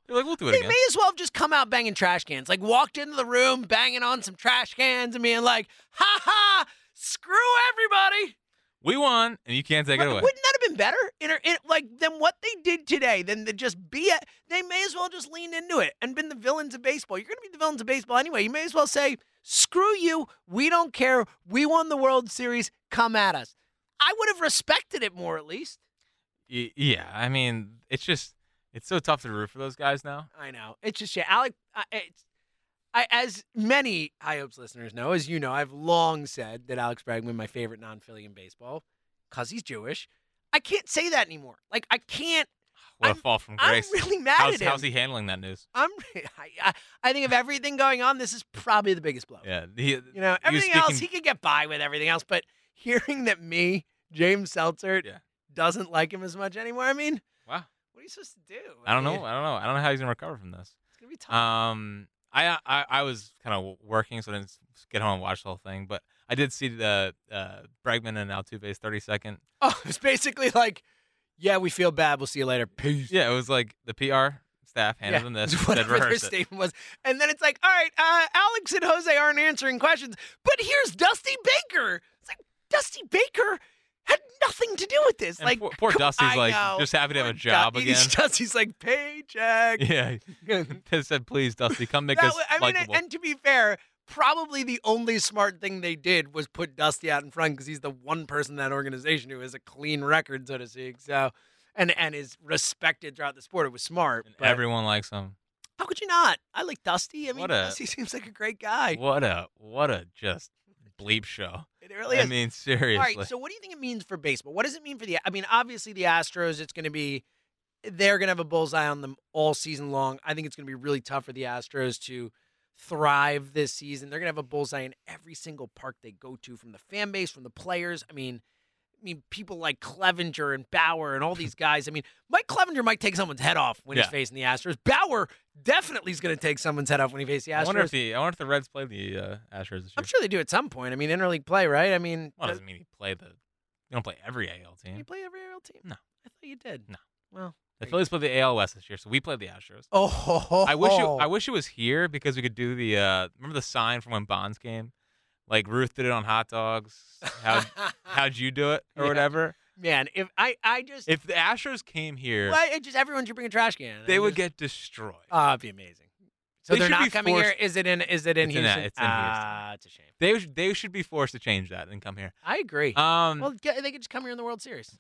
They're like, we'll do it They again. may as well have just come out banging trash cans. Like, walked into the room, banging on some trash cans and being like, ha ha, screw everybody. We won, and you can't take it away. Wouldn't that have been better? In, in, like, than what they did today, than to just be a, they may as well just lean into it and been the villains of baseball. You're going to be the villains of baseball anyway. You may as well say, screw you. We don't care. We won the World Series. Come at us. I would have respected it more, at least. Y- Yeah, I mean, it's just, it's so tough to root for those guys now. I know. It's just, yeah, Alec, I, it's, I, as many High Hopes listeners know, as you know, I've long said that Alex Bregman, my favorite non-Philly in baseball, because he's Jewish. I can't say that anymore. Like, I can't. What I'm, a fall from I'm grace. really mad how's, at him. how's he handling that news? I'm, I, I, I think of everything going on, this is probably the biggest blow. Yeah. He, You know, he was everything else, he speaking- could get by with everything else, but hearing that me, James Seltzer, Yeah. doesn't like him as much anymore, I mean, Wow. what are you supposed to do? I don't mean, know. I don't know. I don't know how he's going to recover from this. It's going to be tough. Um, I I, I was kind of working, so I didn't get home and watch the whole thing. But I did see the uh, Bregman and Altuve's thirty second. Oh, it's basically like, yeah, we feel bad. We'll see you later. Peace. Yeah, it was like the P R staff handed Yeah, them this, it's said whatever their rehearse it. statement was. And then it's like, all right, uh, Alex and Jose aren't answering questions, but here's Dusty Baker. It's like, Dusty Baker had nothing to do with this. And like, poor, poor come- Dusty's I like know. just happy to have a Poor job Du- again. Dusty's like, paycheck. Yeah, they said, please, Dusty, come make That us was- I mean, likable. and to be fair, probably the only smart thing they did was put Dusty out in front because he's the one person in that organization who has a clean record, so to speak. So, and and is respected throughout the sport. It was smart. And but everyone likes him. how could you not? I like Dusty. I mean, What a- Dusty seems like a great guy. What a what a just bleep show. It really I is. mean, seriously. All right, so what do you think it means for baseball? What does it mean for the? I mean, obviously the Astros. It's going to be, they're going to have a bullseye on them all season long. I think it's going to be really tough for the Astros to thrive this season. They're going to have a bullseye in every single park they go to, from the fan base, from the players. I mean, I mean, people like Clevenger and Bauer and all these guys. I mean, Mike Clevenger might take someone's head off when Yeah. he's facing the Astros. Bauer definitely is going to take someone's head off when he faces the Astros. I wonder if the I wonder if the Reds play the uh, Astros this year. I'm sure they do at some point. I mean, interleague play, right? I mean, Well, does- doesn't mean you play the. You don't play every A L you team. play every A L team? No. I thought you did. No. Well, The Phillies play the A L West this year, so we play the Astros. oh, ho, ho, I wish it, ho. I wish it was here because we could do the. Uh, remember the sign from when Bonds came, like Ruth did it on hot dogs. How how'd you do it or Yeah. whatever? Man, if I, I just, If the Astros came here, well, it just everyone should bring a trash can. they I would just- get destroyed. Oh, it'd be amazing. So They they're should be not coming forced- here. Is it in? Is it in It's in- Houston? it's in Houston. Ah, it's a shame. They sh- they should be forced to change that and come here. I agree. Um. well, get, they could just come here in the World Series.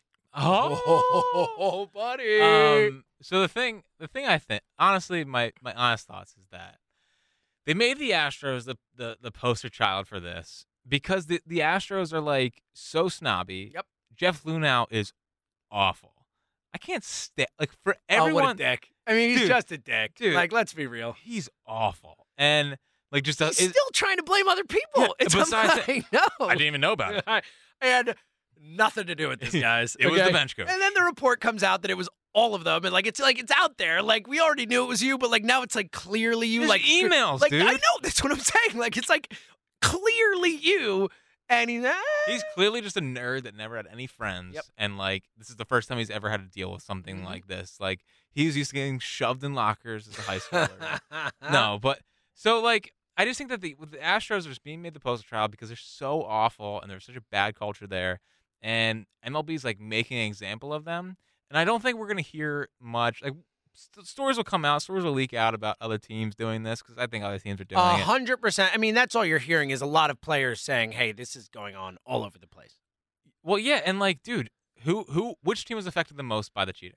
oh, buddy. Um, so the thing, the thing I think, honestly, my, my honest thoughts is that they made the Astros the, the, the poster child for this because the, the Astros are like so snobby. Yep. Jeff Lunau is awful. I can't stand like for oh, what a everyone. dick. I mean, he's Dude, just a dick. dude. Like, let's be real. he's awful and like just a, He's it- still trying to blame other people. Yeah, it's besides I know. I didn't even know about it. I had nothing to do with this, guys. It was the okay? bench coach. And then the report comes out that it was all of them, and like it's like it's out there. Like we already knew it was you, but like now it's like clearly you. There's like emails, like dude. I know that's what I'm saying. Like it's like clearly you, and he's ah. He's clearly just a nerd that never had any friends, Yep. and like this is the first time he's ever had to deal with something Mhm. like this. Like he was used to getting shoved in lockers as a high schooler. no, but so like I just think that the with the Astros are just being made the poster child because they're so awful and there's such a bad culture there, and M L B's like making an example of them. And I don't think we're gonna hear much. Like st- stories will come out, stories will leak out about other teams doing this because I think other teams are doing A it. hundred percent. I mean, that's all you're hearing is a lot of players saying, "Hey, this is going on all over the place." Well, yeah, and like, dude, who who which team was affected the most by the cheating?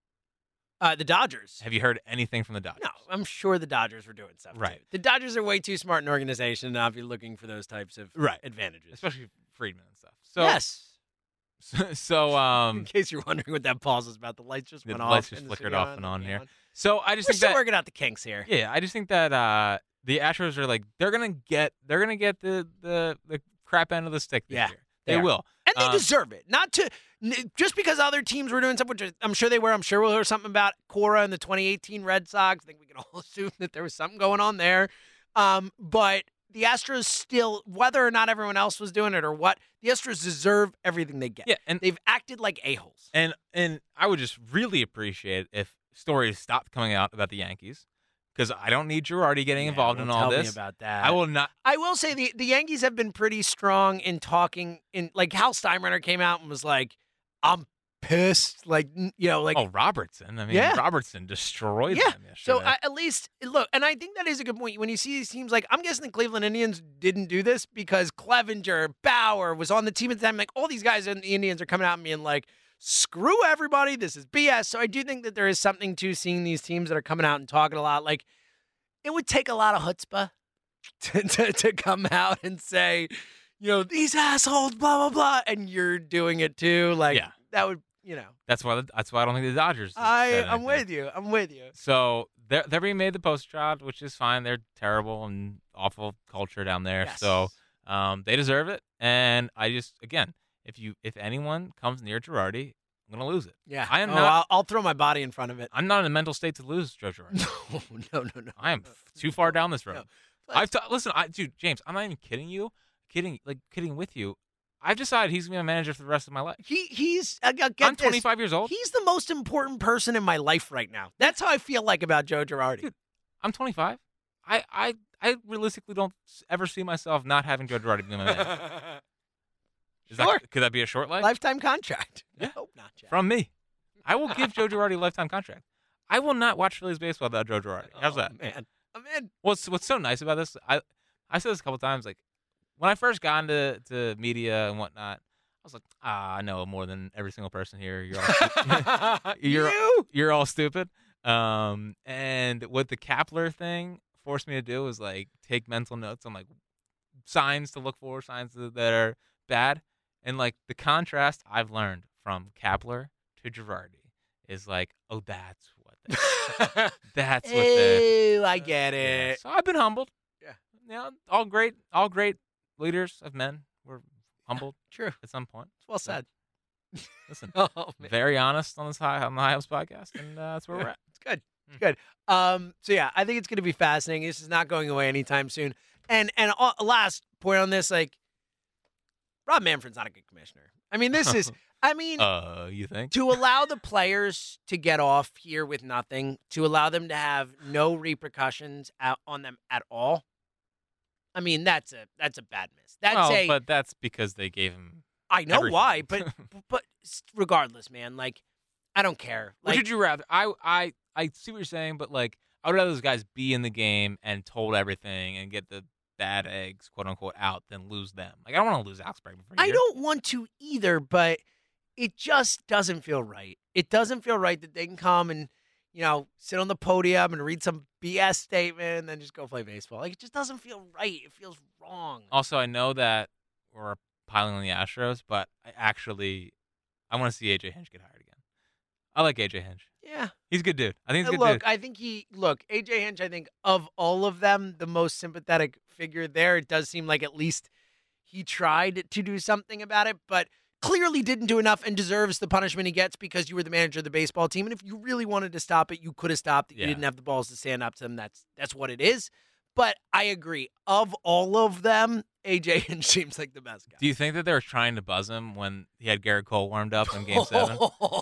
Uh, the Dodgers. Have you heard anything from the Dodgers? No, I'm sure the Dodgers were doing stuff. Right. Too. The Dodgers are way too smart an organization to not be looking for those types of Right. advantages. Especially Friedman and stuff. So, yes. So, so In um, case you're wondering what that pause was about, the lights just The went off. lights just in the flickered studio off and on the here. neon. so I just We're think still that working out the kinks here. yeah, I just think that uh, the Astros are like they're gonna get they're gonna get the the the crap end of the stick this Yeah, year. they They are. will. And they Um, deserve it. Not to n- just because other teams were doing something, which I'm sure they were. I'm sure we'll hear something about Cora and the twenty eighteen Red Sox. I think we can all assume that there was something going on there. Um, but the Astros still, whether or not everyone else was doing it or what, the Astros deserve everything they get. Yeah, and They've acted like a-holes. and and I would just really appreciate if stories stopped coming out about the Yankees because I don't need Girardi getting Yeah, involved well, in all tell this. me about that. I will not. I will say the, the Yankees have been pretty strong in talking. In like Hal Steinbrenner came out and was like, "I'm pissed." Like you know, like Oh, Robertson. I mean, Yeah. Robertson destroyed yeah. them yesterday. So I, at least look, and I think that is a good point when you see these teams. Like I'm guessing the Cleveland Indians didn't do this because Clevenger, Bauer was on the team at the time. Like all these guys in the Indians are coming out and being like, "Screw everybody, this is B S." So I do think that there is something to seeing these teams that are coming out and talking a lot. Like it would take a lot of chutzpah to, to, to come out and say, you know, these assholes, blah, blah, blah, and you're doing it too. Like, Yeah. that would, you know. that's why. That's why I don't think the Dodgers. I, said I'm anything. with you. I'm with you. So they're they're being made the poster child, which is fine. They're terrible and awful culture down there. Yes. So um, they deserve it. And I just again, if you if anyone comes near Girardi, I'm gonna lose it. Yeah. I am oh, not- I'll, I'll throw my body in front of it. I'm not in a mental state to lose Joe Girardi. No, no, no, no. I am f- too far down this road. No. I've t- listen, I, dude, James. I'm not even kidding you. Kidding, like kidding with you. I've decided he's gonna be my manager for the rest of my life. He, he's, I got get I'm this. twenty-five years old. He's the most important person in my life right now. That's how I feel like about Joe Girardi. Dude, I'm twenty-five. I, I, I realistically don't s- ever see myself not having Joe Girardi be my manager. Is Sure. that, could that be a short life? Lifetime contract. Yeah. I hope not, Jack. From me? I will give Joe Girardi a lifetime contract. I will not watch Phillies baseball without Joe Girardi. How's Oh, that? man. I'm in. What's What's so nice about this? I I said this a couple times. Like when I first got into to media and whatnot, I was like, ah, I know more than every single person here. You're all stu- you're You? you're all stupid. Um, and what the Kapler thing forced me to do was like take mental notes on like signs to look for, signs that that are bad, and like the contrast I've learned from Kapler to Girardi is like, oh, that's what. They, that's what. They, Ew, I get yeah. it. So I've been humbled. Yeah. You know, all great, all great leaders of men were humbled True. at some point. Well said. Listen, Oh, man. very honest on this high on the High Hopes podcast, and uh, that's where we're at. It's good. It's Mm. good. Um, so yeah, I think it's going to be fascinating. This is not going away anytime soon. And and uh, last point on this, like, Rob Manfred's not a good commissioner. I mean, this is. I mean, Uh, you think? to allow the players to get off here with nothing, to allow them to have no repercussions out on them at all. I mean, that's a that's a bad miss. That's well, a. but that's because they gave him. I know everything. why, but but regardless, man, like, I don't care. What Like, would you rather? I I I see what you're saying, but like, I would rather those guys be in the game and told everything and get the bad eggs, quote unquote, out than lose them. Like, I don't want to lose Alex Bregman for a I year. don't want to either, but it just doesn't feel right. It doesn't feel right that they can come and, you know, sit on the podium and read some B S statement and then just go play baseball. Like, it just doesn't feel right. It feels wrong. Also, I know that we're piling on the Astros, but I actually I want to see A J Hinch get hired again. I like A J Hinch. Yeah. He's a good dude. I think he's a And good look, dude. I think he look A J Hinch. I think of all of them, the most sympathetic figure there. It does seem like at least he tried to do something about it, but clearly didn't do enough and deserves the punishment he gets because you were the manager of the baseball team. And if you really wanted to stop it, you could have stopped it. You Yeah. didn't have the balls to stand up to them. That's that's what it is. But I agree. Of all of them, A J Hinch seems like the best guy. Do you think that they were trying to buzz him when he had Garrett Cole warmed up in Game Seven?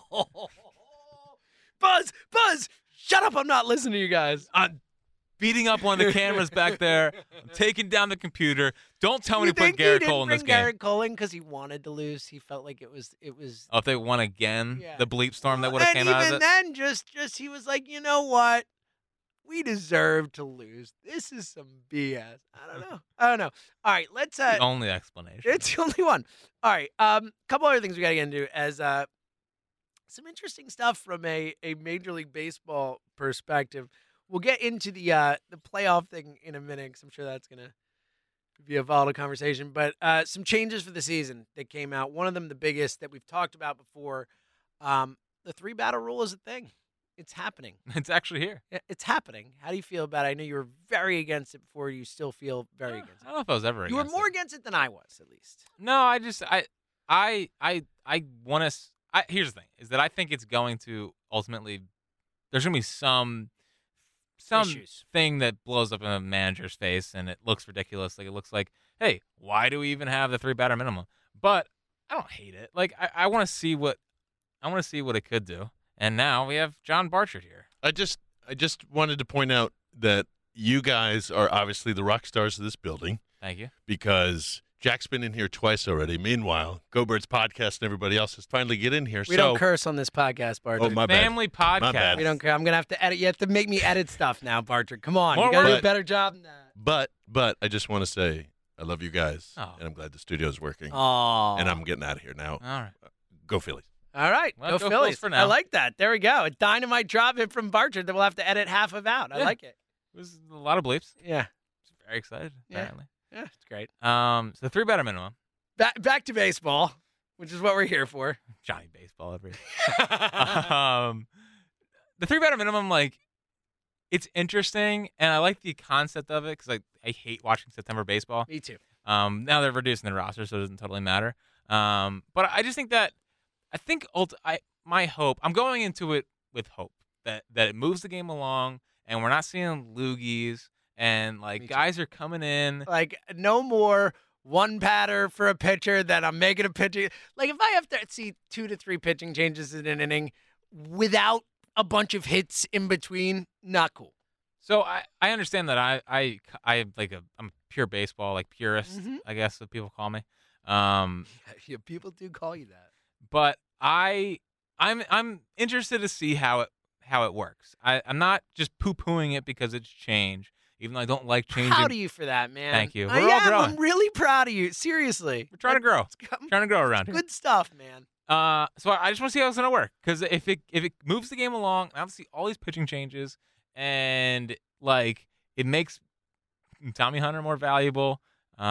Buzz, Buzz, shut up! I'm not listening to you guys. I'm beating up one of the cameras back there. I'm taking down the computer. Don't tell me you to put think Garrett he Cole didn't in this bring game. Garrett Cole in because he wanted to lose. He felt like it was it was. Oh, if they won again, Yeah. the bleep storm that would have and came out of even it. then, just just he was like, you know what? We deserve to lose. This is some B S. I don't know. I don't know. All right, let's. Uh, the only explanation. It's the only one. All right. Um, couple other things we got to get into as uh, some interesting stuff from a, a Major League Baseball perspective. We'll get into the uh, the playoff thing in a minute because I'm sure that's gonna be a volatile conversation. But uh, some changes for the season that came out. One of them, the biggest that we've talked about before. Um, the three batter rule is a thing. It's happening. It's actually here. Yeah, It's happening. How do you feel about it? I know you were very against it before. You still feel very Uh, against I it. don't know if I was ever. You were against more it. against it than I was, at least. No, I just I I I I want to. I, here's the thing: is that I think it's going to ultimately. There's going to be some some Issues. thing that blows up in a manager's face, and it looks ridiculous. Like it looks like, hey, why do we even have the three batter minimum? But I don't hate it. Like I, I want to see what I want to see what it could do. And now we have John Barchard here. I just I just wanted to point out that you guys are obviously the rock stars of this building. Thank you. Because Jack's been in here twice already. Meanwhile, Go Birds podcast and everybody else has finally get in here. We so, don't curse on this podcast, Barchard. Oh, my bad. Family My podcast. bad. We don't care. I'm gonna have to edit. You have to make me edit stuff now, Barchard. Come on, More you gotta do a work. better job than that. But but I just want to say I love you guys, Oh. and I'm glad the studio's working. Oh, And I'm getting out of here now. All right. Go Phillies. all right. Well, go, go Phillies Phils for now. I like that. There we go. A dynamite drop hit from Barchard that we'll have to edit half of out. I Yeah. like it. It was a lot of bleeps. Yeah, Very excited, Yeah. apparently. yeah, it's great. Um, so three better minimum. Back back to baseball, which is what we're here for. Johnny Baseball every. um, the three better minimum, like, it's interesting, and I like the concept of it because like I hate watching September baseball. Me too. Um, now they're reducing the roster, so it doesn't totally matter. Um, but I just think that I think ult- I my hope I'm going into it with hope that that it moves the game along, and we're not seeing loogies, and like Me too. guys are coming in. Like no more one batter for a pitcher that I'm making a pitching. Like if I have to see two to three pitching changes in an inning without a bunch of hits in between, not cool. So I, I understand that I I I like a I'm a pure baseball like purist, Mhm. I guess what people call me. Um, Yeah, people do call you that. but I I'm I'm interested to see how it how it works. I, I'm not just poo pooing it because it's change, even though I don't like changing. Proud of you for that, man. Thank you. I We're all am. growing. I'm really proud of you. Seriously. We're trying to grow, It's good- trying to grow around here. Good stuff, man. Uh, so I I just want to see how it's gonna work because if it if it moves the game along, I have to see all these pitching changes, and like it makes Tommy Hunter more valuable.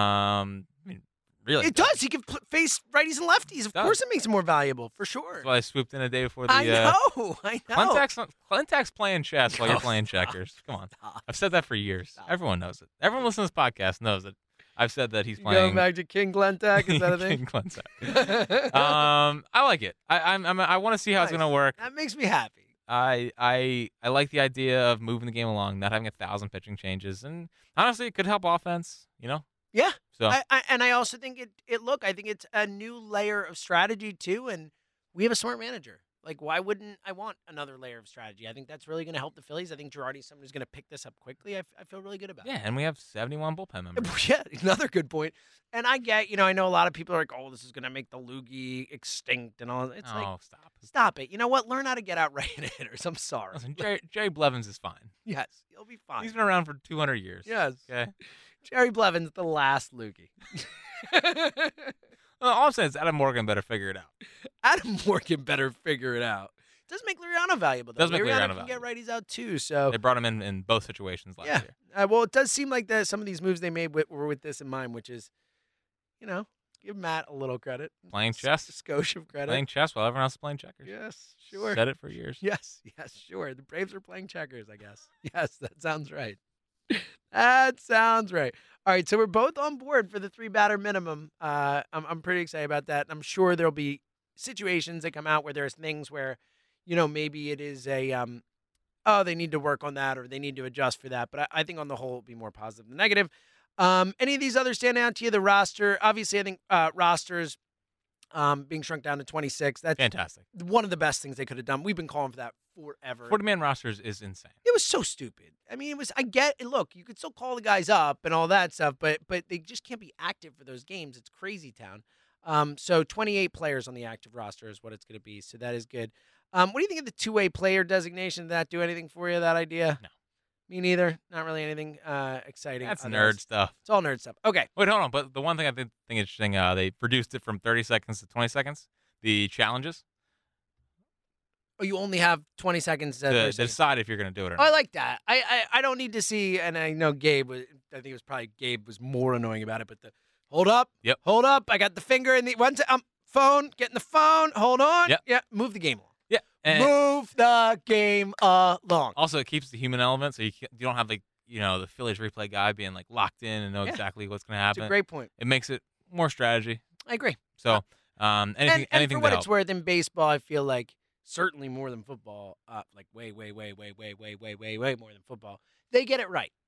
Um, I mean, really, It does. He can pl- face righties and lefties. Of Does. course, it makes him more valuable, for sure. That's why I swooped in a day before the. I uh, know. I know. Clintax, Clintax playing chess while you're No, playing stop. checkers. Come on, Stop. I've said that for years. Stop. Everyone knows it. Everyone listening to this podcast knows it. I've said that he's You playing. Going back to King Glentak, is that a thing? King Clintax. um, I like it. I I'm, I'm I want to see how it's Nice. gonna work. That makes me happy. I I I like the idea of moving the game along, not having a thousand pitching changes, and honestly, it could help offense. You know. Yeah. So I, I, and I also think it, it, look, I think it's a new layer of strategy, too. And we have a smart manager. Like, why wouldn't I want another layer of strategy? I think that's really going to help the Phillies. I think Girardi's someone who's going to pick this up quickly. I, f- I feel really good about yeah, and we have seventy-one bullpen members. it. Yeah, another good point. And I get, you know, I know a lot of people are like, oh, this is going to make the loogie extinct and all. It's oh, like, stop. stop it. You know what? Learn how to get out right-handed hitters. I'm sorry. Listen, Jerry, Jerry Blevins is fine. Yes, you'll be fine. He's been around for two hundred years. Yes. Okay. Jerry Blevins, the last loogie. Well, all I'm saying is Adam Morgan better figure it out. Adam Morgan better figure it out. Does make Liriano valuable, though. Does make Liriano can valuable. get righties out, too. So, They brought him in in both situations last yeah. year. Uh, well, it does seem like that some of these moves they made with, were with this in mind, which is, you know, give Matt a little credit. Playing S- chess. Skosh of credit. Playing chess while everyone else is playing checkers. Yes, sure. Said it for years. Yes, yes, sure. The Braves are playing checkers, I guess. Yes, that sounds right. That sounds right. All right, so we're both on board for the three batter minimum. Uh, I'm I'm pretty excited about that. I'm sure there'll be situations that come out where there's things where, you know, maybe it is a um, oh, they need to work on that or they need to adjust for that. But I, I think on the whole, it'll be more positive than negative. Um, any of these others stand out to you? The roster, obviously, I think uh, rosters um, being shrunk down to twenty-six. That's Fantastic. one of the best things they could have done. We've been calling for that forever. forty-man rosters is insane. It was so stupid. I mean, it was. I get it. Look, you could still call the guys up and all that stuff, but but they just can't be active for those games. It's crazy town. Um, so twenty-eight players on the active roster is what it's going to be. So that is good. Um, what do you think of the two-way player designation? Did that do anything for you? That idea? No. Me neither. Not really anything uh, exciting. That's otherwise. nerd stuff. It's all nerd stuff. Okay. Wait, hold on. But the one thing I think, think interesting, uh, they reduced it from thirty seconds to twenty seconds. The challenges Oh, you only have twenty seconds to, to, per to second. decide if you're going to do it or Oh, I not. like that. I, I I don't need to see, and I know Gabe was. I think it was probably Gabe was more annoying about it. But the hold up, Yep. hold up. I got the finger in the one to, um phone. Getting the phone. Hold on. Yep. Yeah. Move the game along. Yeah. And Move the game along. also, it keeps the human element, so you can't, you don't have like you know the Phillies replay guy being like locked in and know Yeah. exactly what's going to That's happen. a great point. It makes it more strategy. I agree. So, um, anything, and, and anything for what to it's help. worth, in baseball, I feel like certainly more than football. Uh, like way, way, way, way, way, way, way, way, way more than football. They get it right.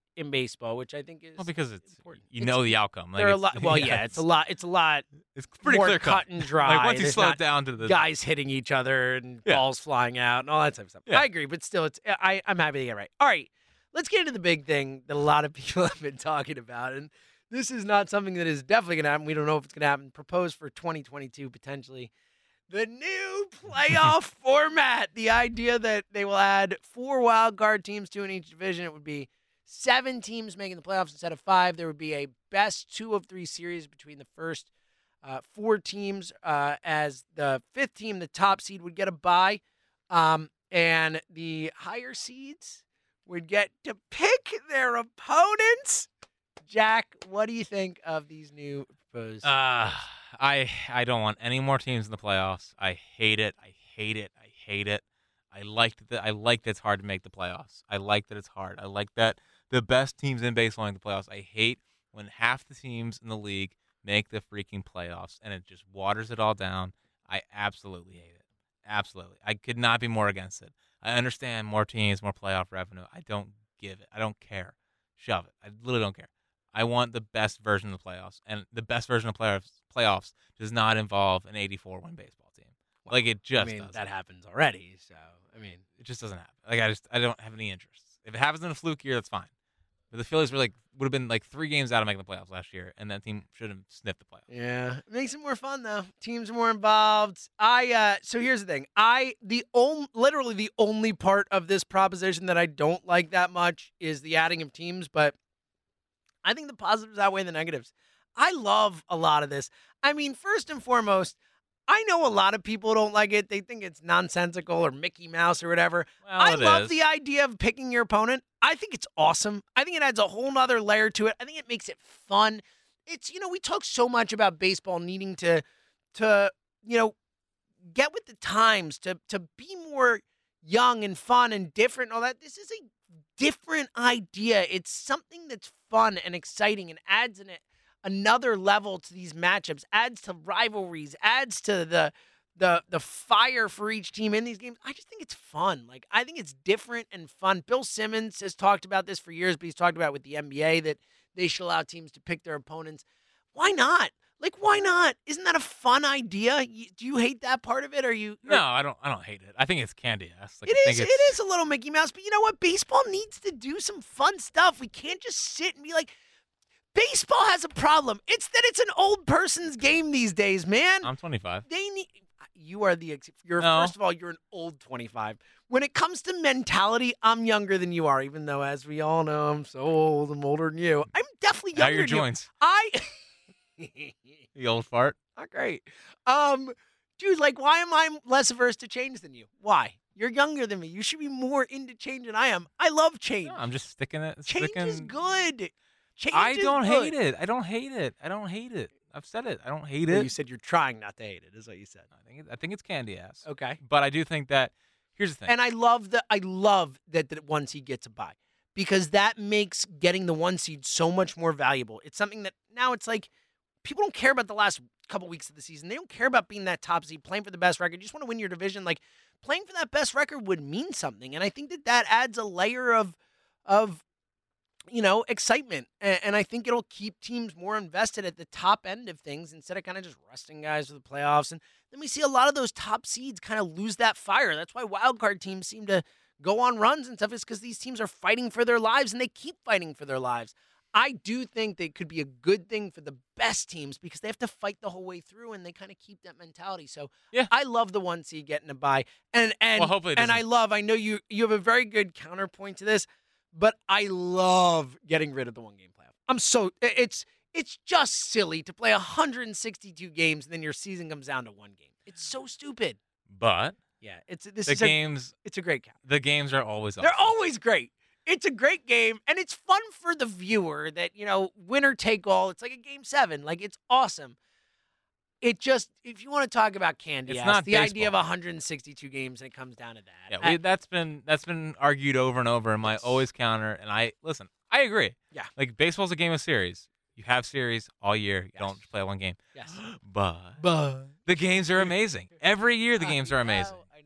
in baseball, which I think is Well, because it's important. you It's- know the outcome. Like There are a it's- lot. Well, yeah, it's a lot. It's a lot It's pretty more clear cut and dry. Like once you There's slow not it down to the guys hitting each other and Yeah. balls flying out and all that type of stuff. Yeah. I agree, but still, it's I, I'm happy to get it right. All right, let's get into the big thing that a lot of people have been talking about, and this is not something that is definitely going to happen. We don't know if it's going to happen. Proposed for twenty twenty-two potentially. The new playoff format. The idea that they will add four wild card teams, two in each division. It would be seven teams making the playoffs instead of five. There would be a best two of three series between the first uh, four teams. Uh, as the fifth team, the top seed, would get a bye, um, and the higher seeds would get to pick their opponents. Jack, what do you think of these new proposed? Uh, I I don't want any more teams in the playoffs. I hate it. I hate it. I hate it. I like that. I like that it's hard to make the playoffs. I like that it's hard. I like that the best teams in baseball make the playoffs. I hate when half the teams in the league make the freaking playoffs and it just waters it all down. I absolutely hate it. Absolutely. I could not be more against it. I understand more teams, more playoff revenue. I don't give it. I don't care. Shove it. I literally don't care. I want the best version of the playoffs, and the best version of playoffs playoffs does not involve an eighty-four win baseball team. Like it just I mean, doesn't. that happens already. So, I mean, It just doesn't happen. Like I just I don't have any interest. If it happens in a fluke year, that's fine. But the Phillies were like would have been like three games out of making the playoffs last year, and that team should have sniffed the playoffs. yeah, it makes it more fun though. Teams are more involved. I uh so here's the thing. I the only literally the only part of this proposition that I don't like that much is the adding of teams, but I think the positives outweigh the negatives. I love a lot of this. I mean, first and foremost, I know a lot of people don't like it. They think it's nonsensical or Mickey Mouse or whatever. Well, I it love is. the idea of picking your opponent. I think it's awesome. I think it adds a whole nother layer to it. I think it makes it fun. It's, you know, we talk so much about baseball needing to, to, you know, get with the times, to, to be more young and fun and different and all that. This is a different idea. It's something that's fun and exciting and adds in it another level to these matchups, adds to rivalries, adds to the the the fire for each team in these games. I just think it's fun. Like, I think it's different and fun. Bill Simmons has talked about this for years, but he's talked about it with the N B A that they should allow teams to pick their opponents. Why not? Like, why not? Isn't that a fun idea? You, do you hate that part of it? Or you? Or, No, I don't. I don't hate it. I think it's candy ass. Like, it I is. think It it's, is a little Mickey Mouse, but you know what? Baseball needs to do some fun stuff. We can't just sit and be like, baseball has a problem. It's that it's an old person's game these days, man. I'm twenty-five. They need. You are the. ex- You're No. first of all, you're an old twenty-five. When it comes to mentality, I'm younger than you are. Even though, as we all know, I'm so old. I'm older than you. I'm definitely How younger are your than you. joints? I. The old fart. Not great. Um, dude, like, why am I less averse to change than you? Why? You're younger than me. You should be more into change than I am. I love change. No, I'm just sticking it. change sticking, is good. Change I is don't good. hate it. I don't hate it. I don't hate it. I've said it. I don't hate Well, it. you said you're trying not to hate it, is what you said. I think it, I think it's candy ass. Okay. But I do think that here's the thing. And I love the I love that the one seed gets a bye, because that makes getting the one seed so much more valuable. It's something that now it's like people don't care about the last couple weeks of the season. They don't care about being that top seed, playing for the best record. You just want to win your division. Like, playing for that best record would mean something, and I think that that adds a layer of of you know excitement, and, and I think it'll keep teams more invested at the top end of things instead of kind of just resting guys for the playoffs. And then we see a lot of those top seeds kind of lose that fire. That's why wildcard teams seem to go on runs and stuff, is because these teams are fighting for their lives, and they keep fighting for their lives. I do think that it could be a good thing for the best teams because they have to fight the whole way through, and they kind of keep that mentality. So Yeah. I love the one seed getting a bye, and and Well, hopefully it and I doesn't- love. I know you you have a very good counterpoint to this, but I love getting rid of the one game playoff. I'm so it's it's just silly to play one hundred sixty-two games and then your season comes down to one game. It's so stupid. but Yeah, it's this the is games, a, it's a great count. the games are always. They're awesome. always great. It's a great game, and it's fun for the viewer that, you know, winner take all. It's like a game seven. Like, it's awesome. It just, if you want to talk about candy It's ass, not the idea of baseball. one hundred sixty-two games, and it comes down to that. Yeah, I- we, that's been that's been argued over and over in my Yes. always counter, and I listen. I agree. Yeah. like baseball's a game of series. You have series all year. You Yes. don't just play one game. yes. But But the games are amazing. Every year the I games are amazing. know, I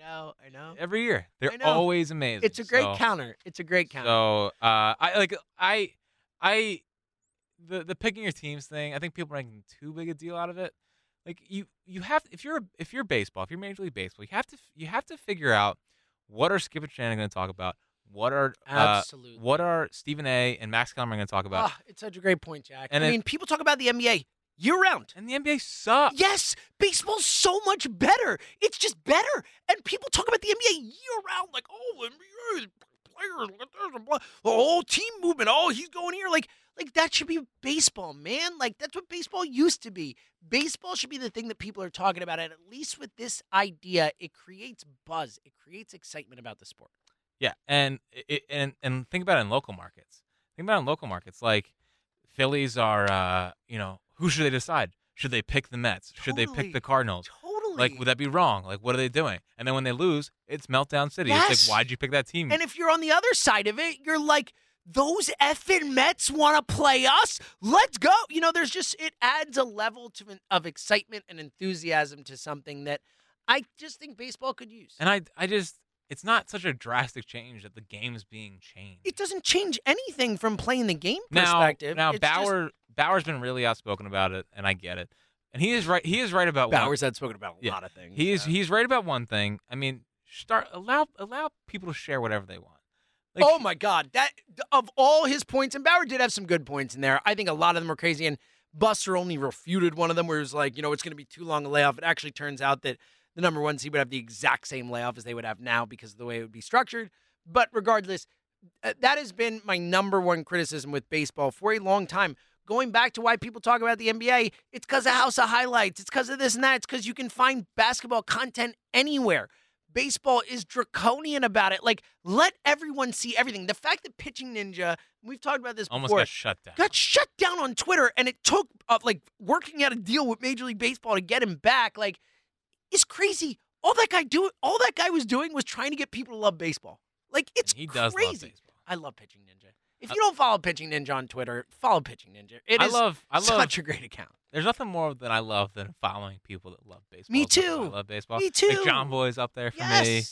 know, I know. Every year, they're I know. always amazing. It's a great so, counter. It's a great counter. So, uh, I like I, I, the the picking your teams thing. I think people are making too big a deal out of it. Like you, you have if you're if you're baseball, if you're Major League Baseball, you have to you have to figure out what are Skip and Shannon going to talk about. What are uh, Absolutely. what are Stephen A. and Max Kellerman going to talk about? Ah, it's such a great point, Jack. And I it- mean, people talk about the N B A year round. And the N B A sucks. Yes, baseball's so much better. It's just better. And people talk about the N B A year round, like, oh, N B A players, there's a blah- the whole team movement. Oh, he's going here. Like, like that should be baseball, man. Like, that's what baseball used to be. Baseball should be the thing that people are talking about. And at least with this idea, it creates buzz. It creates excitement about the sport. Yeah, and it, and and think about it in local markets. Think about it in local markets. Like Phillies are, uh, you know, who should they decide? Should they pick the Mets? Should they Totally. pick the Cardinals? Totally. Like, would that be wrong? Like, what are they doing? And then when they lose, it's meltdown city. Yes. It's like, why'd you pick that team? And if you're on the other side of it, you're like, those effing Mets want to play us? Let's go. You know, there's just, it adds a level to of excitement and enthusiasm to something that I just think baseball could use. And I, I just, it's not such a drastic change that the game's being changed. It doesn't change anything from playing the game now, perspective. now It's just- Bauer, Bauer's been really outspoken about it, and I get it. And he is right. He is right about one- Bauer's had spoken about a Yeah. lot of things. He is so. he's right about one thing. I mean, start allow allow people to share whatever they want. Like, Oh my God! That of all his points, and Bauer did have some good points in there. I think a lot of them were crazy, and Buster only refuted one of them, where he was like, you know, it's going to be too long a layoff. It actually turns out that the number one seed would have the exact same layoff as they would have now because of the way it would be structured. But regardless, uh, that has been my number one criticism with baseball for a long time. Going back to why people talk about the N B A, it's because of House of Highlights. It's because of this and that. It's because you can find basketball content anywhere. Baseball is draconian about it. Like, let everyone see everything. The fact that Pitching Ninja, we've talked about this almost before, got shut down. got shut down on Twitter, and it took uh, like working out a deal with Major League Baseball to get him back. Like, it's crazy. All that guy do, all that guy was doing was trying to get people to love baseball. Like, it's And he does crazy. love baseball. I love Pitching Ninja. If you don't follow Pitching Ninja on Twitter, follow Pitching Ninja. It I is love I love such a great account. There's nothing more that I love than following people that love baseball. Me as much as too. I love baseball. Me too. Like John Boy's up there for Yes. me.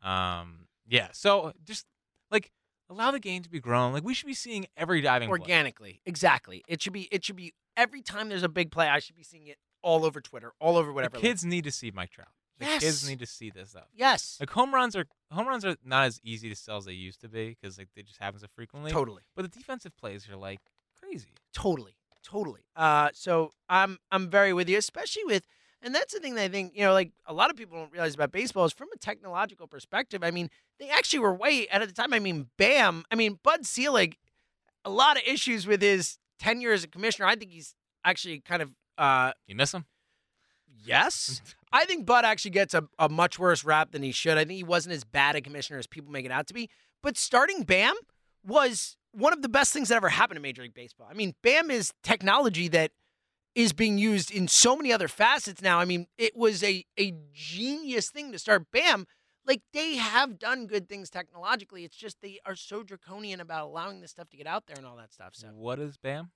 Um, yeah. So just like allow the game to be grown. Like we should be seeing every diving play. Organically, exactly. It should be. It should be every time there's a big play. I should be seeing it all over Twitter, all over whatever. The kids need to see Mike Trout. The Yes. kids need to see this stuff. Yes, Like home runs are home runs are not as easy to sell as they used to be because like they just happen so frequently. totally, But the defensive plays are like crazy. totally, totally. Uh, so I'm I'm very with you, especially with, and that's the thing that I think you know, like a lot of people don't realize about baseball is from a technological perspective. I mean, they actually were way ahead of the time. I mean, Bam. I mean, Bud Selig, a lot of issues with his tenure as a commissioner. I think he's actually kind of. Uh, You miss them? Yes. I think Bud actually gets a, a much worse rap than he should. I think he wasn't as bad a commissioner as people make it out to be. But starting Bam was one of the best things that ever happened to Major League Baseball. I mean, Bam is technology that is being used in so many other facets now. I mean, it was a, a genius thing to start Bam. Like, they have done good things technologically. It's just they are so draconian about allowing this stuff to get out there and all that stuff. So What is Bam?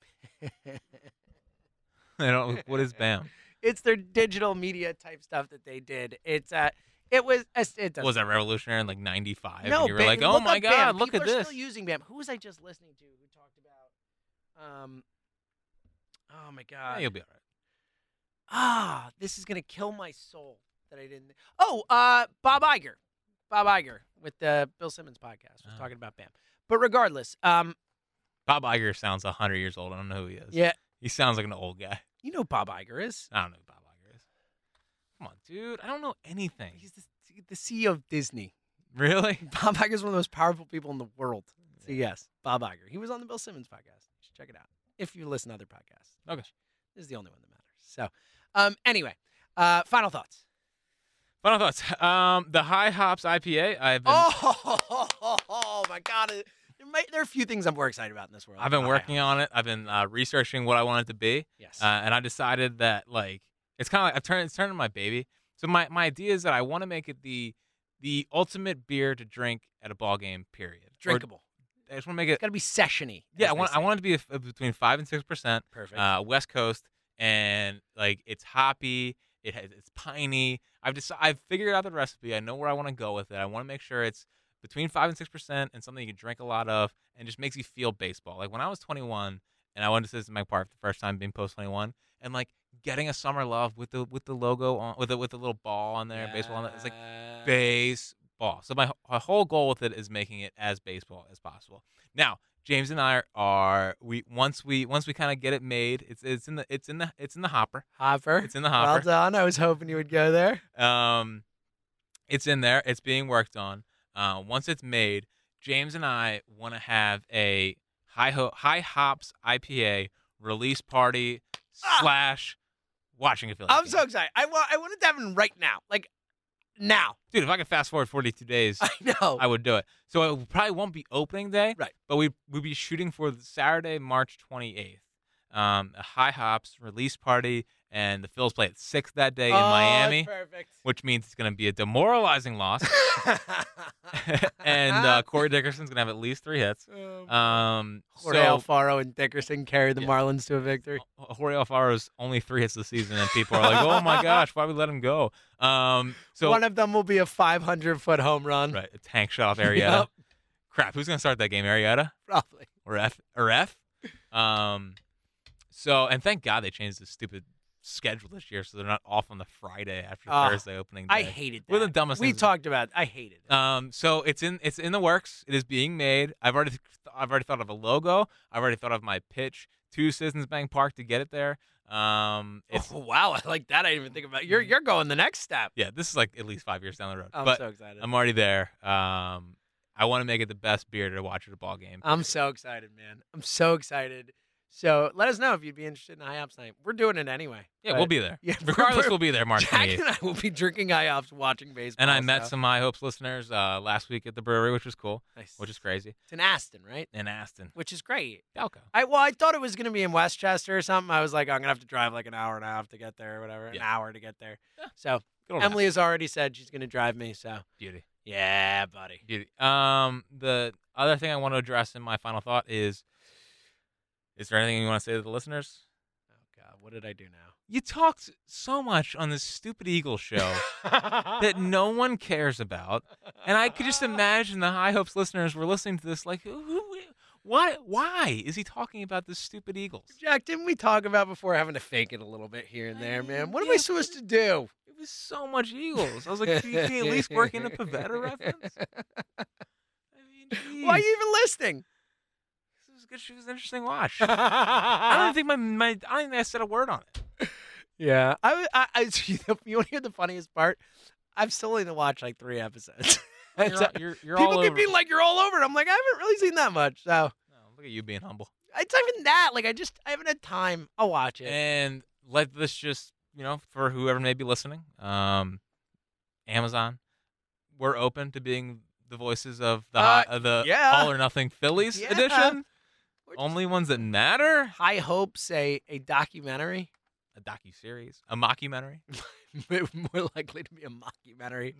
I don't. What is Bam? it's their digital media type stuff that they did. It's uh, it was it doesn't Was that revolutionary in like ninety-five? No, and you were Bam- like, oh look my up god, Bam. look People at are this. Still using Bam. Who was I just listening to who talked about? Um, oh my god. Yeah, you'll be all right. Ah, this is gonna kill my soul that I didn't. Oh, uh, Bob Iger, Bob Iger with the Bill Simmons podcast was Oh. talking about Bam. But regardless, um, Bob Iger sounds one hundred years old. I don't know who he is. yeah, He sounds like an old guy. you know who Bob Iger is. I don't know who Bob Iger is. Come on, dude. I don't know anything. He's the, the C E O of Disney. Really? Bob Iger is one of the most powerful people in the world. So yes, Bob Iger. He was on the Bill Simmons podcast. You should check it out if you listen to other podcasts. Okay. This is the only one that matters. So, um, anyway, uh, final thoughts. Final thoughts. Um, the High Hops I P A. I've been, Oh, oh my God! There, might, there are a few things I'm more excited about in this world. I've been than working High on it. I've been uh, researching what I want it to be. Yes. Uh, and I decided that like it's kind of like I've turned it's turned into my baby. So my, my idea is that I want to make it the the ultimate beer to drink at a ball game. Period. Or Drinkable. I just want to make it. It's got to be sessiony. Yeah, as I they want I say. want it to be a, a between five and six percent. Perfect. Uh, West Coast, and like it's hoppy. It has, it's piney. I've just I've figured out the recipe. I know where I want to go with it. I want to make sure it's between five and six percent and something you can drink a lot of, and just makes you feel baseball. Like when I was twenty-one and I went to Citizens Bank Park the first time, being post twenty-one, and like getting a Summer Love with the with the logo on, with the with the little ball on there, yeah. baseball on it. It's like baseball. So my, my whole goal with it is making it as baseball as possible. Now, James and I are, are we once we once we kind of get it made, it's it's in the it's in the it's in the hopper. Hopper. It's in the hopper. Well done. I was hoping you would go there. Um, it's in there. It's being worked on. Uh, once it's made, James and I want to have a high ho- high hops I P A release party Ah! slash watching a film. I'm so excited. I want I want it to happen right now. Like now. Dude, if I could fast forward forty-two days, I know. I would do it. So it probably won't be opening day, Right. But we we'd be shooting for the Saturday, March twenty-eighth. Um, a high hops release party, and the Phils play at six that day in Oh, Miami, perfect. which means it's going to be a demoralizing loss. and uh, Corey Dickerson's going to have at least three hits. Um, Jorge so Alfaro and Dickerson carried the Yeah. Marlins to a victory. Jorge Alfaro's only three hits this season, and people are like, "Oh my gosh, why we let him go?" Um, so One of them will be a five hundred foot home run. right, a tank shot off Arrieta. Yep. Crap, who's going to start that game? Arrieta Probably. or F or F? Um, so and thank God they changed the stupid schedule this year, so they're not off on the Friday after Ah, Thursday opening day. I hated that. One of the dumbest we things- talked about it. I hated it. Um, so it's in it's in the works. It is being made. I've already I've already thought of a logo. I've already thought of my pitch to Citizens Bank Park to get it there. Um, it's Oh, wow, I like that. I didn't even think about it. You're you're going the next step. yeah, this is like at least five years down the road. I'm but so excited. I'm already there. Um, I want to make it the best beer to watch at a ball game. I'm so excited, man. I'm so excited. So let us know if you'd be interested in I HOPS night. We're doing it anyway. yeah, but we'll be there. Yeah, Regardless, we're- we'll be there March Jack twenty-eighth. and I will be drinking I HOPS, watching baseball. And I met so- some My Hopes listeners uh, last week at the brewery, which was cool, Nice. which is crazy. It's in Aston, right? In Aston, Which is great. Delco. I well, I thought it was gonna be in Westchester or something. I was like, I'm gonna have to drive like an hour and a half to get there or whatever. An Yeah. hour to get there. Yeah. So Good old Emily has already said she's gonna drive me. So Aston. Beauty. yeah, buddy. Beauty. Um, the other thing I want to address in my final thought is: is there anything you want to say to the listeners? Oh God, what did I do now? You talked so much on this stupid Eagles show that no one cares about, and I could just imagine the High Hopes listeners were listening to this like, who, who, why, why is he talking about this stupid Eagles? Jack, didn't we talk about before having to fake it a little bit here and there, man? What am I Yeah, supposed to do? It was so much Eagles. I was like, can you, can you at least work in a Pavetta reference? I mean, Why are geez. you even listening? This was good. She was an interesting watch. I don't think my, my I don't think I said a word on it. Yeah, I, I, I you want to hear the funniest part? I've still only watched like three episodes. You're, So, you're, you're people all keep over. being like, "You're all over it." I'm like, I haven't really seen that much. So No, look at you being humble. it's not even that. Like, I just I haven't had time. I'll watch it. And let this just, you know, for whoever may be listening, um, Amazon, we're open to being the voices of the Uh, hi- of the yeah. All or Nothing Phillies Yeah. edition. We're just- Only ones that matter. High Hopes, a a documentary, A docu series, a mockumentary. more likely to be a mockumentary.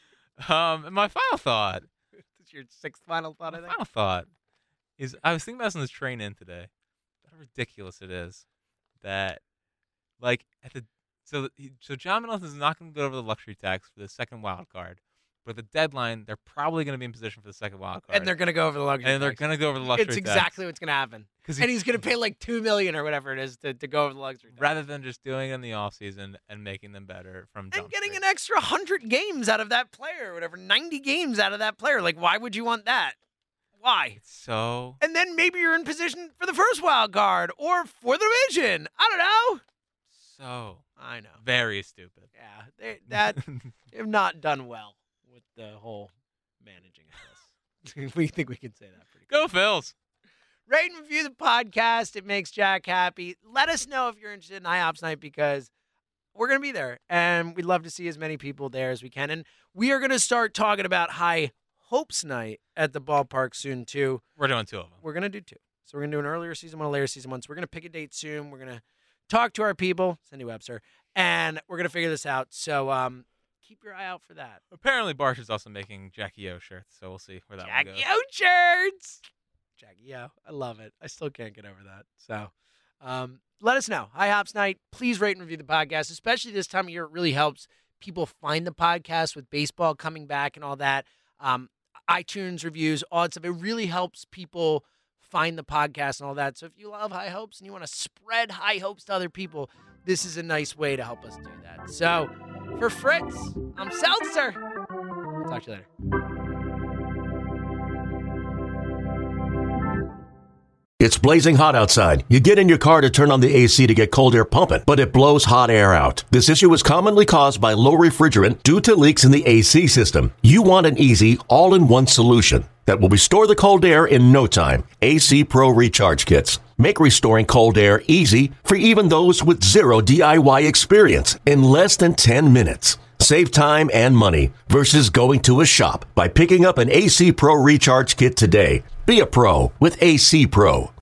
Um, and my final thought, This is your sixth final thought, I my think. final thought is I was thinking about this on this train in today. How ridiculous it is that, like, at the so so John Middleton is not going to go over the luxury tax for the second wild card, but at the deadline they're probably going to be in position for the second wild card, And they're gonna go over the luxury. and they're tax. going to go over the luxury It's tax. exactly what's gonna happen. 'Cause And he- he's gonna pay like two million or whatever it is to, to go over the luxury tax. rather than just doing it in the offseason and making them better from and Jump getting Street. an extra hundred games out of that player or whatever, ninety games out of that player. Like, why would you want that? Why? It's so And then maybe you're in position for the first wild card or for the division. I don't know. so I know. very stupid. Yeah, they, that have not done well with the whole managing of this. We think we can say that pretty. Go Phils. Rate and review the podcast. It makes Jack happy. Let us know if you're interested in I HOPS night because we're going to be there. And we'd love to see as many people there as we can. And we are going to start talking about High Hopes night at the ballpark soon, too. We're doing two of them. We're going to do two. So we're going to do an earlier season one, a later season one. So we're going to pick a date soon. We're going to talk to our people, Cindy Webster, and we're going to figure this out. So um, keep your eye out for that. Apparently, Barsh is also making Jackie O shirts, so we'll see where that one Jackie goes. O shirts. Jackie O. I love it. I still can't get over that. So Um, let us know. Hi, Hops Night. Please rate and review the podcast, especially this time of year. It really helps people find the podcast with baseball coming back and all that. Um, iTunes reviews, all that stuff. It really helps people find the podcast and all that. So if you love High Hopes and you want to spread high hopes to other people, this is a nice way to help us do that. So for Fritz, I'm Seltzer. Talk to you later. It's blazing hot outside. You get in your car to turn on the A C to get cold air pumping, but it blows hot air out. This issue is commonly caused by low refrigerant due to leaks in the A C system. You want an easy, all-in-one solution that will restore the cold air in no time. A C Pro Recharge Kits make restoring cold air easy for even those with zero D I Y experience in less than ten minutes. Save time and money versus going to a shop by picking up an A C Pro Recharge Kit today. Be a pro with A C Pro.